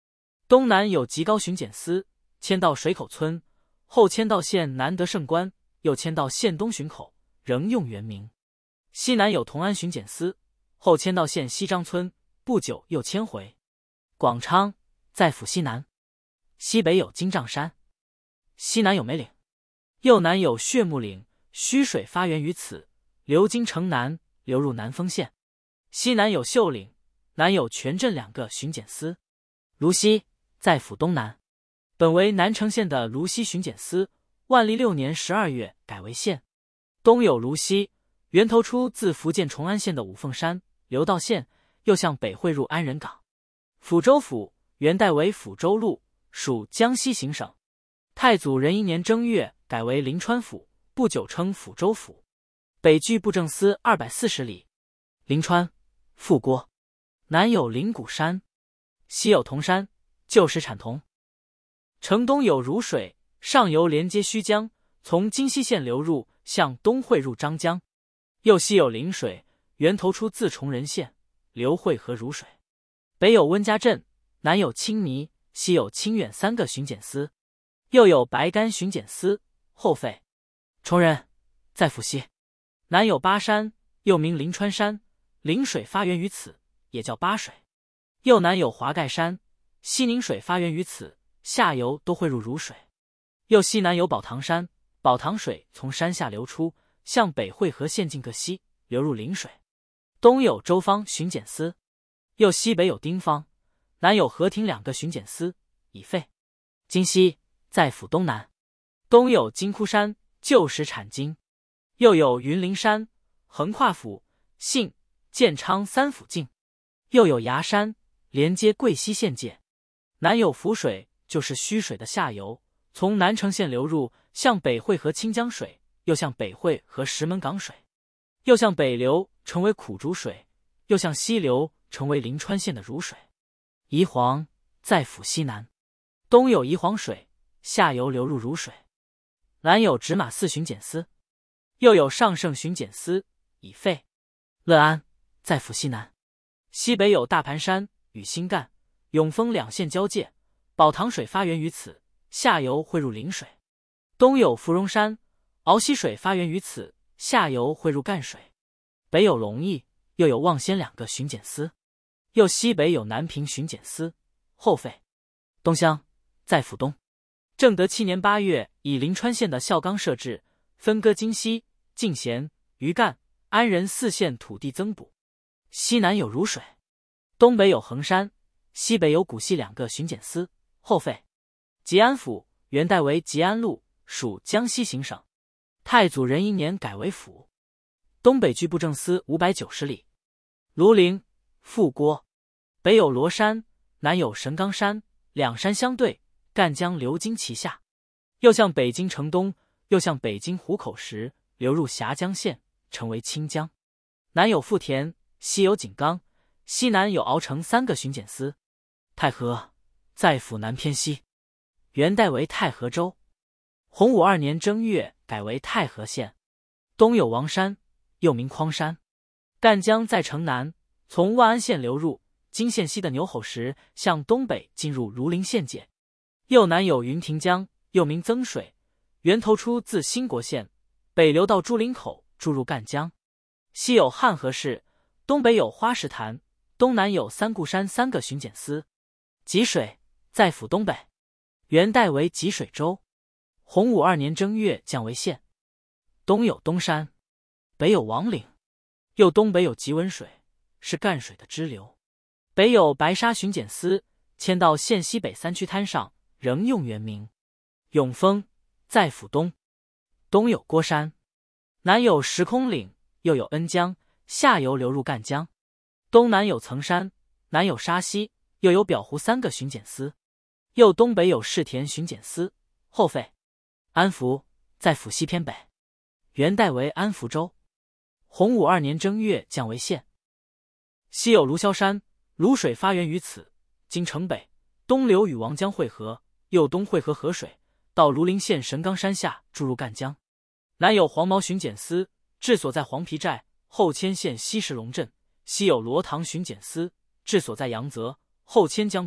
东南有吉高巡检司，迁到水口村，后迁到县南德胜关，又迁到县东巡口，仍用原名。西南有同安巡检司，后迁到县西张村，不久又迁回广昌，在府西南。西北有金杖山，西南有梅岭，右南有血木岭，须水发源于此，流经城南，流入南丰县。西南有秀岭，南有全镇2个巡检司。芦溪在府东南，本为南城县的芦溪巡检司，万历6年12月改为县。东有芦溪，源头出自福建崇安县的五凤山，流到县，又向北汇入安仁港。抚州府元代为抚州路，属江西行省。太祖仁1年正月改为临川府，不久称抚州府。北距布政司240里。临川，富郭。南有灵谷山，西有铜山，旧时产铜。城东有汝水，上游连接胥江，从金溪县流入，向东汇入漳江。右西有临水，源头出自崇仁县，流汇合汝水。北有温家镇，南有青泥，西有清远3个巡检司。又有白干巡检司，后废。崇仁在府西。南有巴山，又名临川山，临水发源于此，也叫巴水。右南有华盖山，西宁水发源于此，下游都汇入汝水。右西南有宝塘山，宝塘水从山下流出，向北汇合县境各溪，流入临水。东有周方巡检司。右西北有丁方，南有河亭2个巡检司，已废。金溪在府东南。东有金窟山，旧时产金。又有云林山，横跨府、信、建昌3府境。又有崖山，连接贵溪县界。南有浮水，就是须水的下游，从南城县流入，向北汇合清江水，又向北汇合石门港水，又向北流成为苦竹水，又向西流成为临川县的汝水。宜黄在府西南。东有宜黄水，下游流入汝水。南有直马寺巡检司。又有上圣巡检司，已废。乐安在府西南。西北有大盘山与新干、永丰2县交界，宝塘水发源于此，下游汇入临水。东有芙蓉山，鳌溪水发源于此，下游汇入赣水。北有龙邑，又有望仙2个巡检司。又西北有南平巡检司，后废。东乡在府东。正德7年8月，以临川县的孝冈设置，分割金溪、进贤、余干、安仁4县土地增补。西南有汝水。东北有衡山，西北有古溪2个巡检司，后废。吉安府元代为吉安路，属江西行省。太祖仁1年改为府。东北距布政司590里。庐陵，富郭。北有罗山，南有神冈山，2山相对，赣江流经其下。又向北经城东，又向北经湖口时，流入峡江县，成为清江。南有富田，西有井冈，西南有鳌城3个巡检司。太和在府南偏西。元代为太和州。洪武2年正月改为太和县。东有王山，又名匡山。赣江在城南，从万安县流入，经县西的牛吼石，向东北进入庐陵县界。右南有云亭江，又名增水，源头出自兴国县，北流到朱林口，注入赣江。西有汉河市，东北有花石潭，东南有三顾山3个巡检司。吉水在府东北。元代为吉水州。洪武2年正月降为县。东有东山，北有王岭，右东北有吉文水，是赣水的支流。北有白沙巡检司，迁到县西北3区滩上，仍用原名。永丰在府东。东有郭山，南有石空岭，又有恩江，下游流入赣江。东南有曾山，南有沙溪，又有表湖3个巡检司。右东北有世田巡检司，后废。安福在府西偏北。元代为安福州。洪武2年正月降为县。西有芦霄山，芦水发源于此，经城北，东流与王江汇合，右东汇合河水，到庐陵县神冈山下，注入赣江。南有黄毛巡检司，治所在黄皮寨，后迁县西石龙镇。西有罗塘巡检司，治所在阳泽，后迁江背，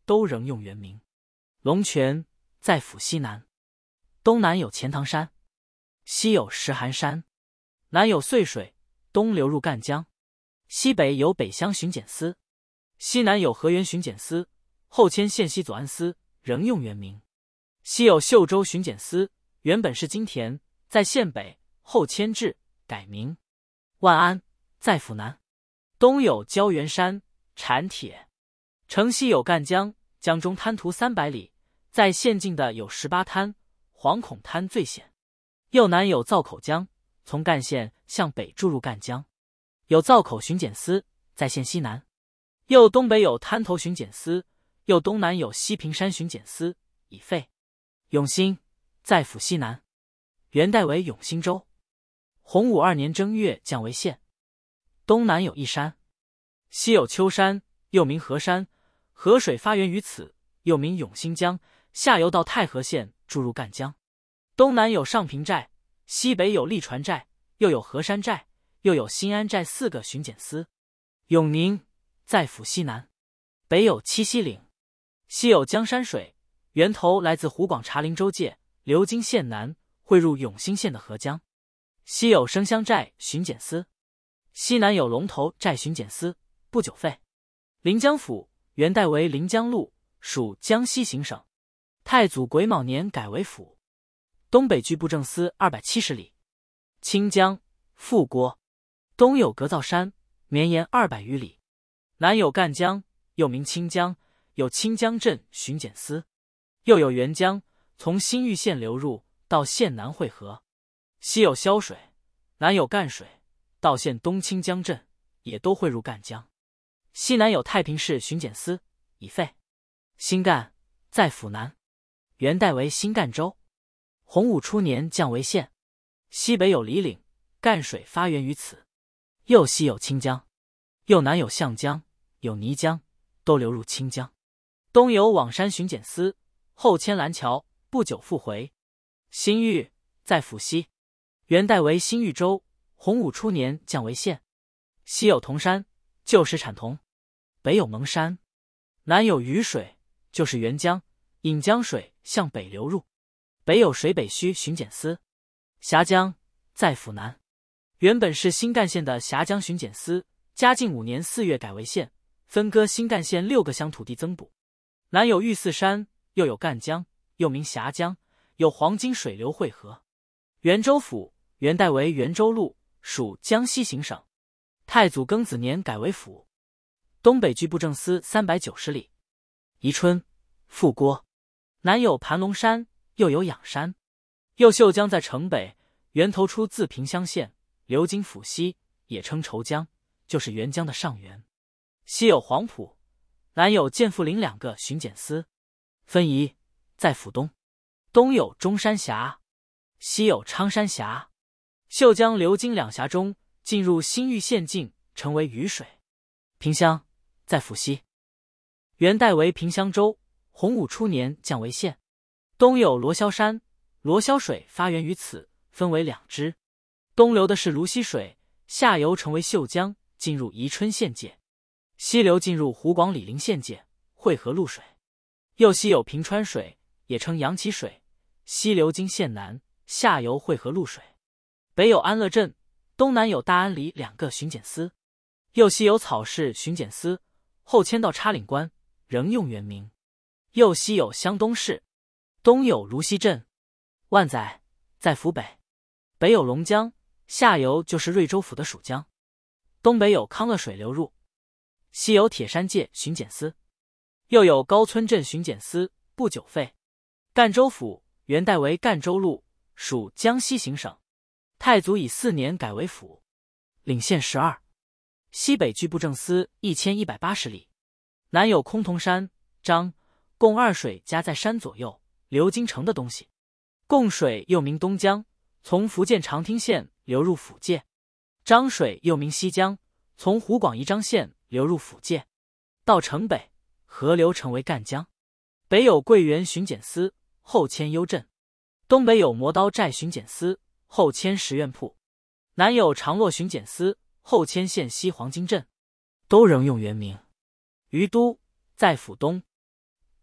都仍用原名。龙泉在府西南，东南有钱塘山，西有石函山，南有淬水，东流入赣江，西北有北乡巡检司，西南有河源巡检司，后迁县西左安司，仍用原名。西有秀州巡检司，原本是金田，在县北，后迁至，改名。万安在府南，东有胶原山、产铁，城西有赣江，江中滩涂300里，在县境的有18滩，惶恐滩最险。右南有造口江，从赣县向北注入赣江，有造口巡检司，在县西南。右东北有滩头巡检司，右东南有西平山巡检司，已废。永兴在府西南，元代为永兴州。洪武2年正月降为县。东南有一山，西有丘山，又名河山，河水发源于此，又名永兴江，下游到太和县注入赣江。东南有上平寨，西北有利船寨，又有河山寨，又有新安寨4个巡检司。永宁在府西南，北有七溪岭，西有江山水，源头来自湖广茶陵州界，流经县南，汇入永兴县的河江。西有生乡寨巡检司，西南有龙头寨巡检司，不久废。临江府元代为临江路，属江西行省。太祖癸卯年改为府。东北距布政司270里。清江富郭，东有格造山，绵延200余里，南有赣江，又名清江，有清江镇巡检司。又有沅江，从新玉县流入，到县南汇合。西有潇水，南有赣水，到县东清江镇，也都汇入赣江。西南有太平市巡检司，已废。新赣在府南，元代为新赣州。洪武初年降为县。西北有李岭，赣水发源于此。右西有清江，右南有象江，有泥江，都流入清江。东有网山巡检司，后迁蓝桥，不久复回。新峪在府西，元代为新峪州。洪武初年降为县。西有铜山，旧时产铜。北有蒙山，南有雨水，就是沅江，引江水向北流入。北有水北圩巡检司。峡江在府南，原本是新赣县的峡江巡检司，嘉靖5年4月改为县，分割新赣县6个乡土地增补。南有玉寺山，又有赣江，又名峡江，有黄金水流汇合。元州府元代为元州路，属江西行省。太祖庚子年改为府。东北距布政司390里。宜春富郭，南有盘龙山，又有仰山。右秀江在城北，源头出自萍乡县，流经府西，也称稠江，就是沅江的上源。西有黄埔，南有建富岭2个巡检司。分宜在府东，东有中山峡，西有昌山峡。秀江流经2峡中，进入新峪县境，成为雨水。萍乡在府西，元代为萍乡州。洪武初年降为县。东有罗霄山，罗霄水发源于此，分为2支。东流的是泸溪水，下游成为秀江，进入宜春县界。西流进入湖广醴陵县界，汇合潞水。右西有平川水，也称杨岐水，西流经县南，下游汇合潞水。北有安乐镇，东南有大安里2个巡检司。右西有草市巡检司，后迁到插岭关，仍用原名。右西有湘东市，东有芦溪镇。万载在府北，北有龙江，下游就是瑞州府的蜀江。东北有康乐水流入。西有铁山界巡检司，又有高村镇巡检司，不久废。赣州府元代为赣州路，属江西行省。太祖以4年改为府。领县12。西北距布政司1180里。南有崆峒山、漳、贡2水夹在山左右，流经城的东西。贡水又名东江，从福建长汀县流入府界。漳水又名西江，从湖广宜章县流入府界。到城北，河流成为赣江。北有桂园巡检司，后迁幽镇。东北有磨刀寨巡检司，后迁石院铺。南有长洛巡检司，后迁县西黄金镇，都仍用原名。于都在府东。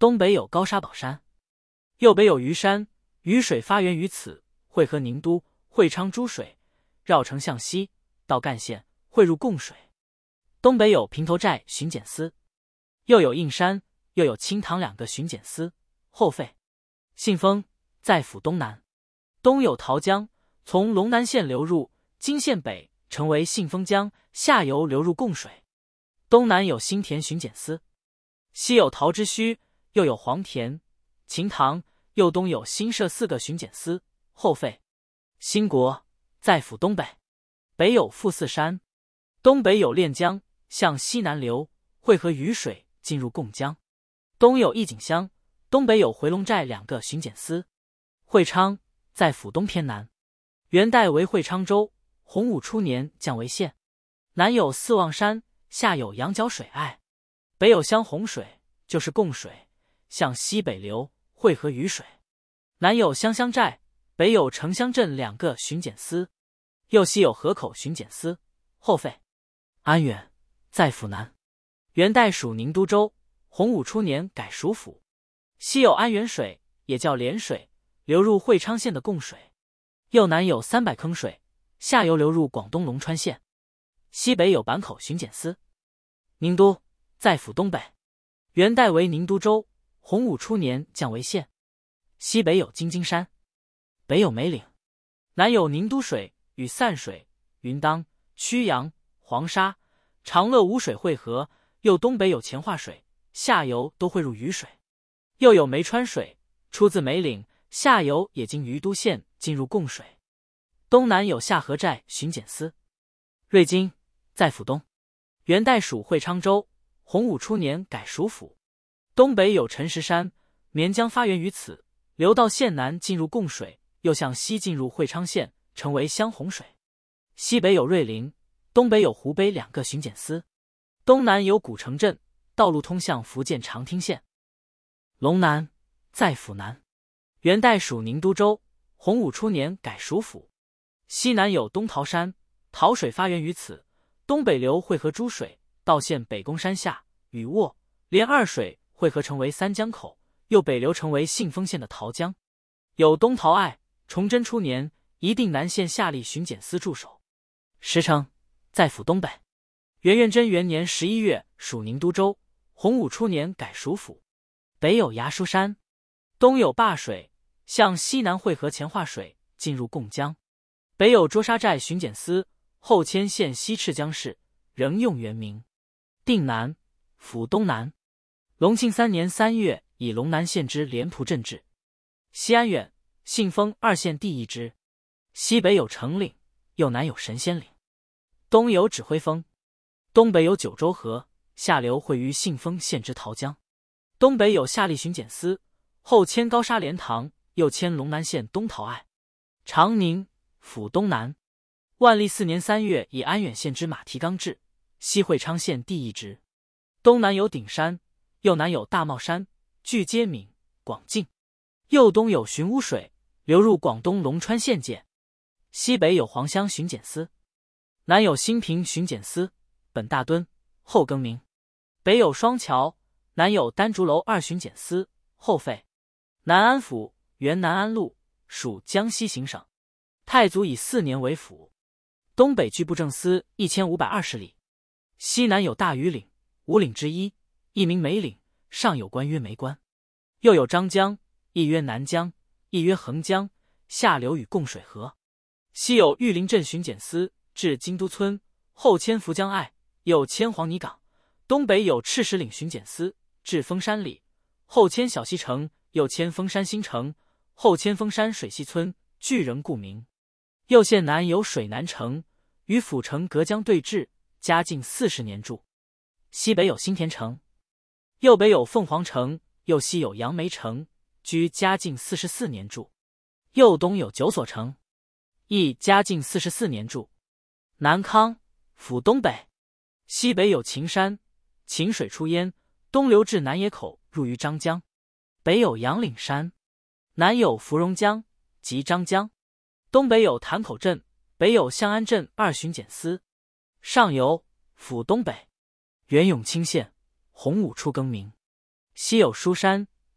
东北有高沙堡山，右北有虞山，虞水发源于此，汇合宁都、会昌诸水，绕城向西，到赣县，汇入贡水。东北有平头寨巡检司，又有应山，又有清塘两个巡检司，后废。信丰在府东南，东有桃江，从龙南县流入金县北，成为信丰江，下游流入贡水。东南有新田巡检司，西有桃之墟，又有黄田、秦塘，右东有新设4个巡检司，后废。兴国在府东北，北有富四山，东北有练江，向西南流，汇合雨水进入贡江。东有义景乡，东北有回龙寨2个巡检司。会昌在府东偏南，元代为会昌州，洪武初年降为县。南有四望山，下有羊角水隘，北有湘洪水，就是贡水，向西北流，汇合雨水。南有湘乡寨，北有城乡镇2个巡检司，右西有河口巡检司，后废。安远在府南，元代属宁都州，洪武初年改属府。西有安源水，也叫涟水，流入会昌县的贡水。右南有300坑水，下游流入广东龙川县。西北有坂口巡检司。宁都在府东北，元代为宁都州，洪武初年降为县。西北有金睛山，北有梅岭，南有宁都水与散水、云当、曲阳、黄沙、长乐五水汇合，右东北有钱化水，下游都汇入雨水。又有梅川水，出自梅岭，下游也经于都县进入贡水。东南有下河寨巡检司。瑞金在府东，元代属会昌州，洪武初年改属府。东北有陈石山，绵江发源于此，流到县南进入贡水，又向西进入会昌县，成为湘洪水。西北有瑞林，东北有湖北2个巡检司。东南有古城镇，道路通向福建长汀县。龙南在府南，元代属宁都州，洪武初年改属府。西南有东桃山，桃水发源于此，东北流汇合诸水，到县北宫山下、雨沃、连2水汇合成为3江口，又北流成为信丰县的桃江。有东桃隘，崇祯初年一定南县下吏巡检司驻守。石城在府东北，元元贞元年11月属宁都州，洪武初年改属府。北有牙书山，东有灞水，向西南汇合钱化水，进入贡江。北有捉沙寨巡检司，后迁县西赤江市，仍用原名。定南府东南，隆庆3年3月以龙南县之莲浦镇治。西安远，信丰2县地一支。西北有成岭，右南有神仙岭。东有指挥峰，东北有九州河，下流汇于信丰县之桃江。东北有下吏巡检司，后迁高沙莲塘，又迁龙南县东桃隘。长宁府东南，万历4年3月以安远县之马蹄冈治，西会昌县地一支。东南有顶山，右南有大帽山，距皆闽、广境。右东有寻乌水，流入广东龙川县界。西北有黄乡巡检司，南有新平巡检司，本大墩，后更名。北有双桥，南有丹竹楼2巡检司，后废。南安府原南安路，属江西行省。太祖以4年为府。东北据布政司1520里。西南有大禹岭，5岭之一，一名梅岭，上有关曰梅关。又有张江，一曰南江，一曰横江，下流与贡水河。西有玉林镇巡检司，至京都村，后迁涪江隘，又迁黄泥岗。东北有赤石岭巡检司，至峰山里，后迁小西城，又迁峰山新城，后迁峰山水西村，据仍故名。右县南有水南城，与府城隔江对峙，嘉靖40年筑。西北有新田城，右北有凤凰城，右西有杨梅城，居嘉靖44年筑。右东有九所城，亦嘉靖44年筑。南康府东北，西北有秦山，秦水出焉，东流至南野口，入于张江。北有杨岭山，南有芙蓉江及张江。东北有潭口镇，北有向安镇2巡检司。上游府东北，原永清县，洪武初更名。西有书山，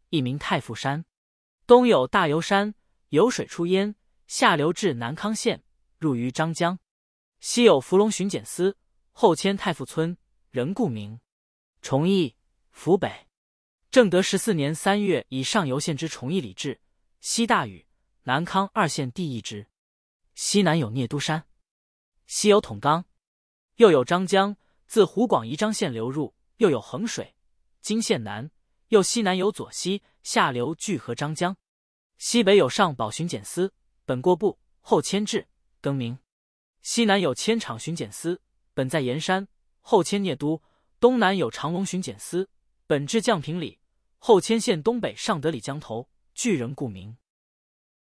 亦名太傅山。东有大油山，有水出焉，下流至南康县，入于漳江。西有伏龙巡检司，后迁太傅村，人故名。崇义，府北。正德14年3月，以上游县之崇义里治，西大禹，南康2县地邑之。西南有聂都山，西有统冈，又有漳江，自湖广宜章县流入，又有衡水，经县南，又西南有左溪，下流聚合漳江。西北有上保巡检司，本过部，后迁至，更名。西南有千场巡检司，本在盐山，后迁聂都。东南有长隆巡检司，本至降平里，后迁县东北上德里江头，巨人故名。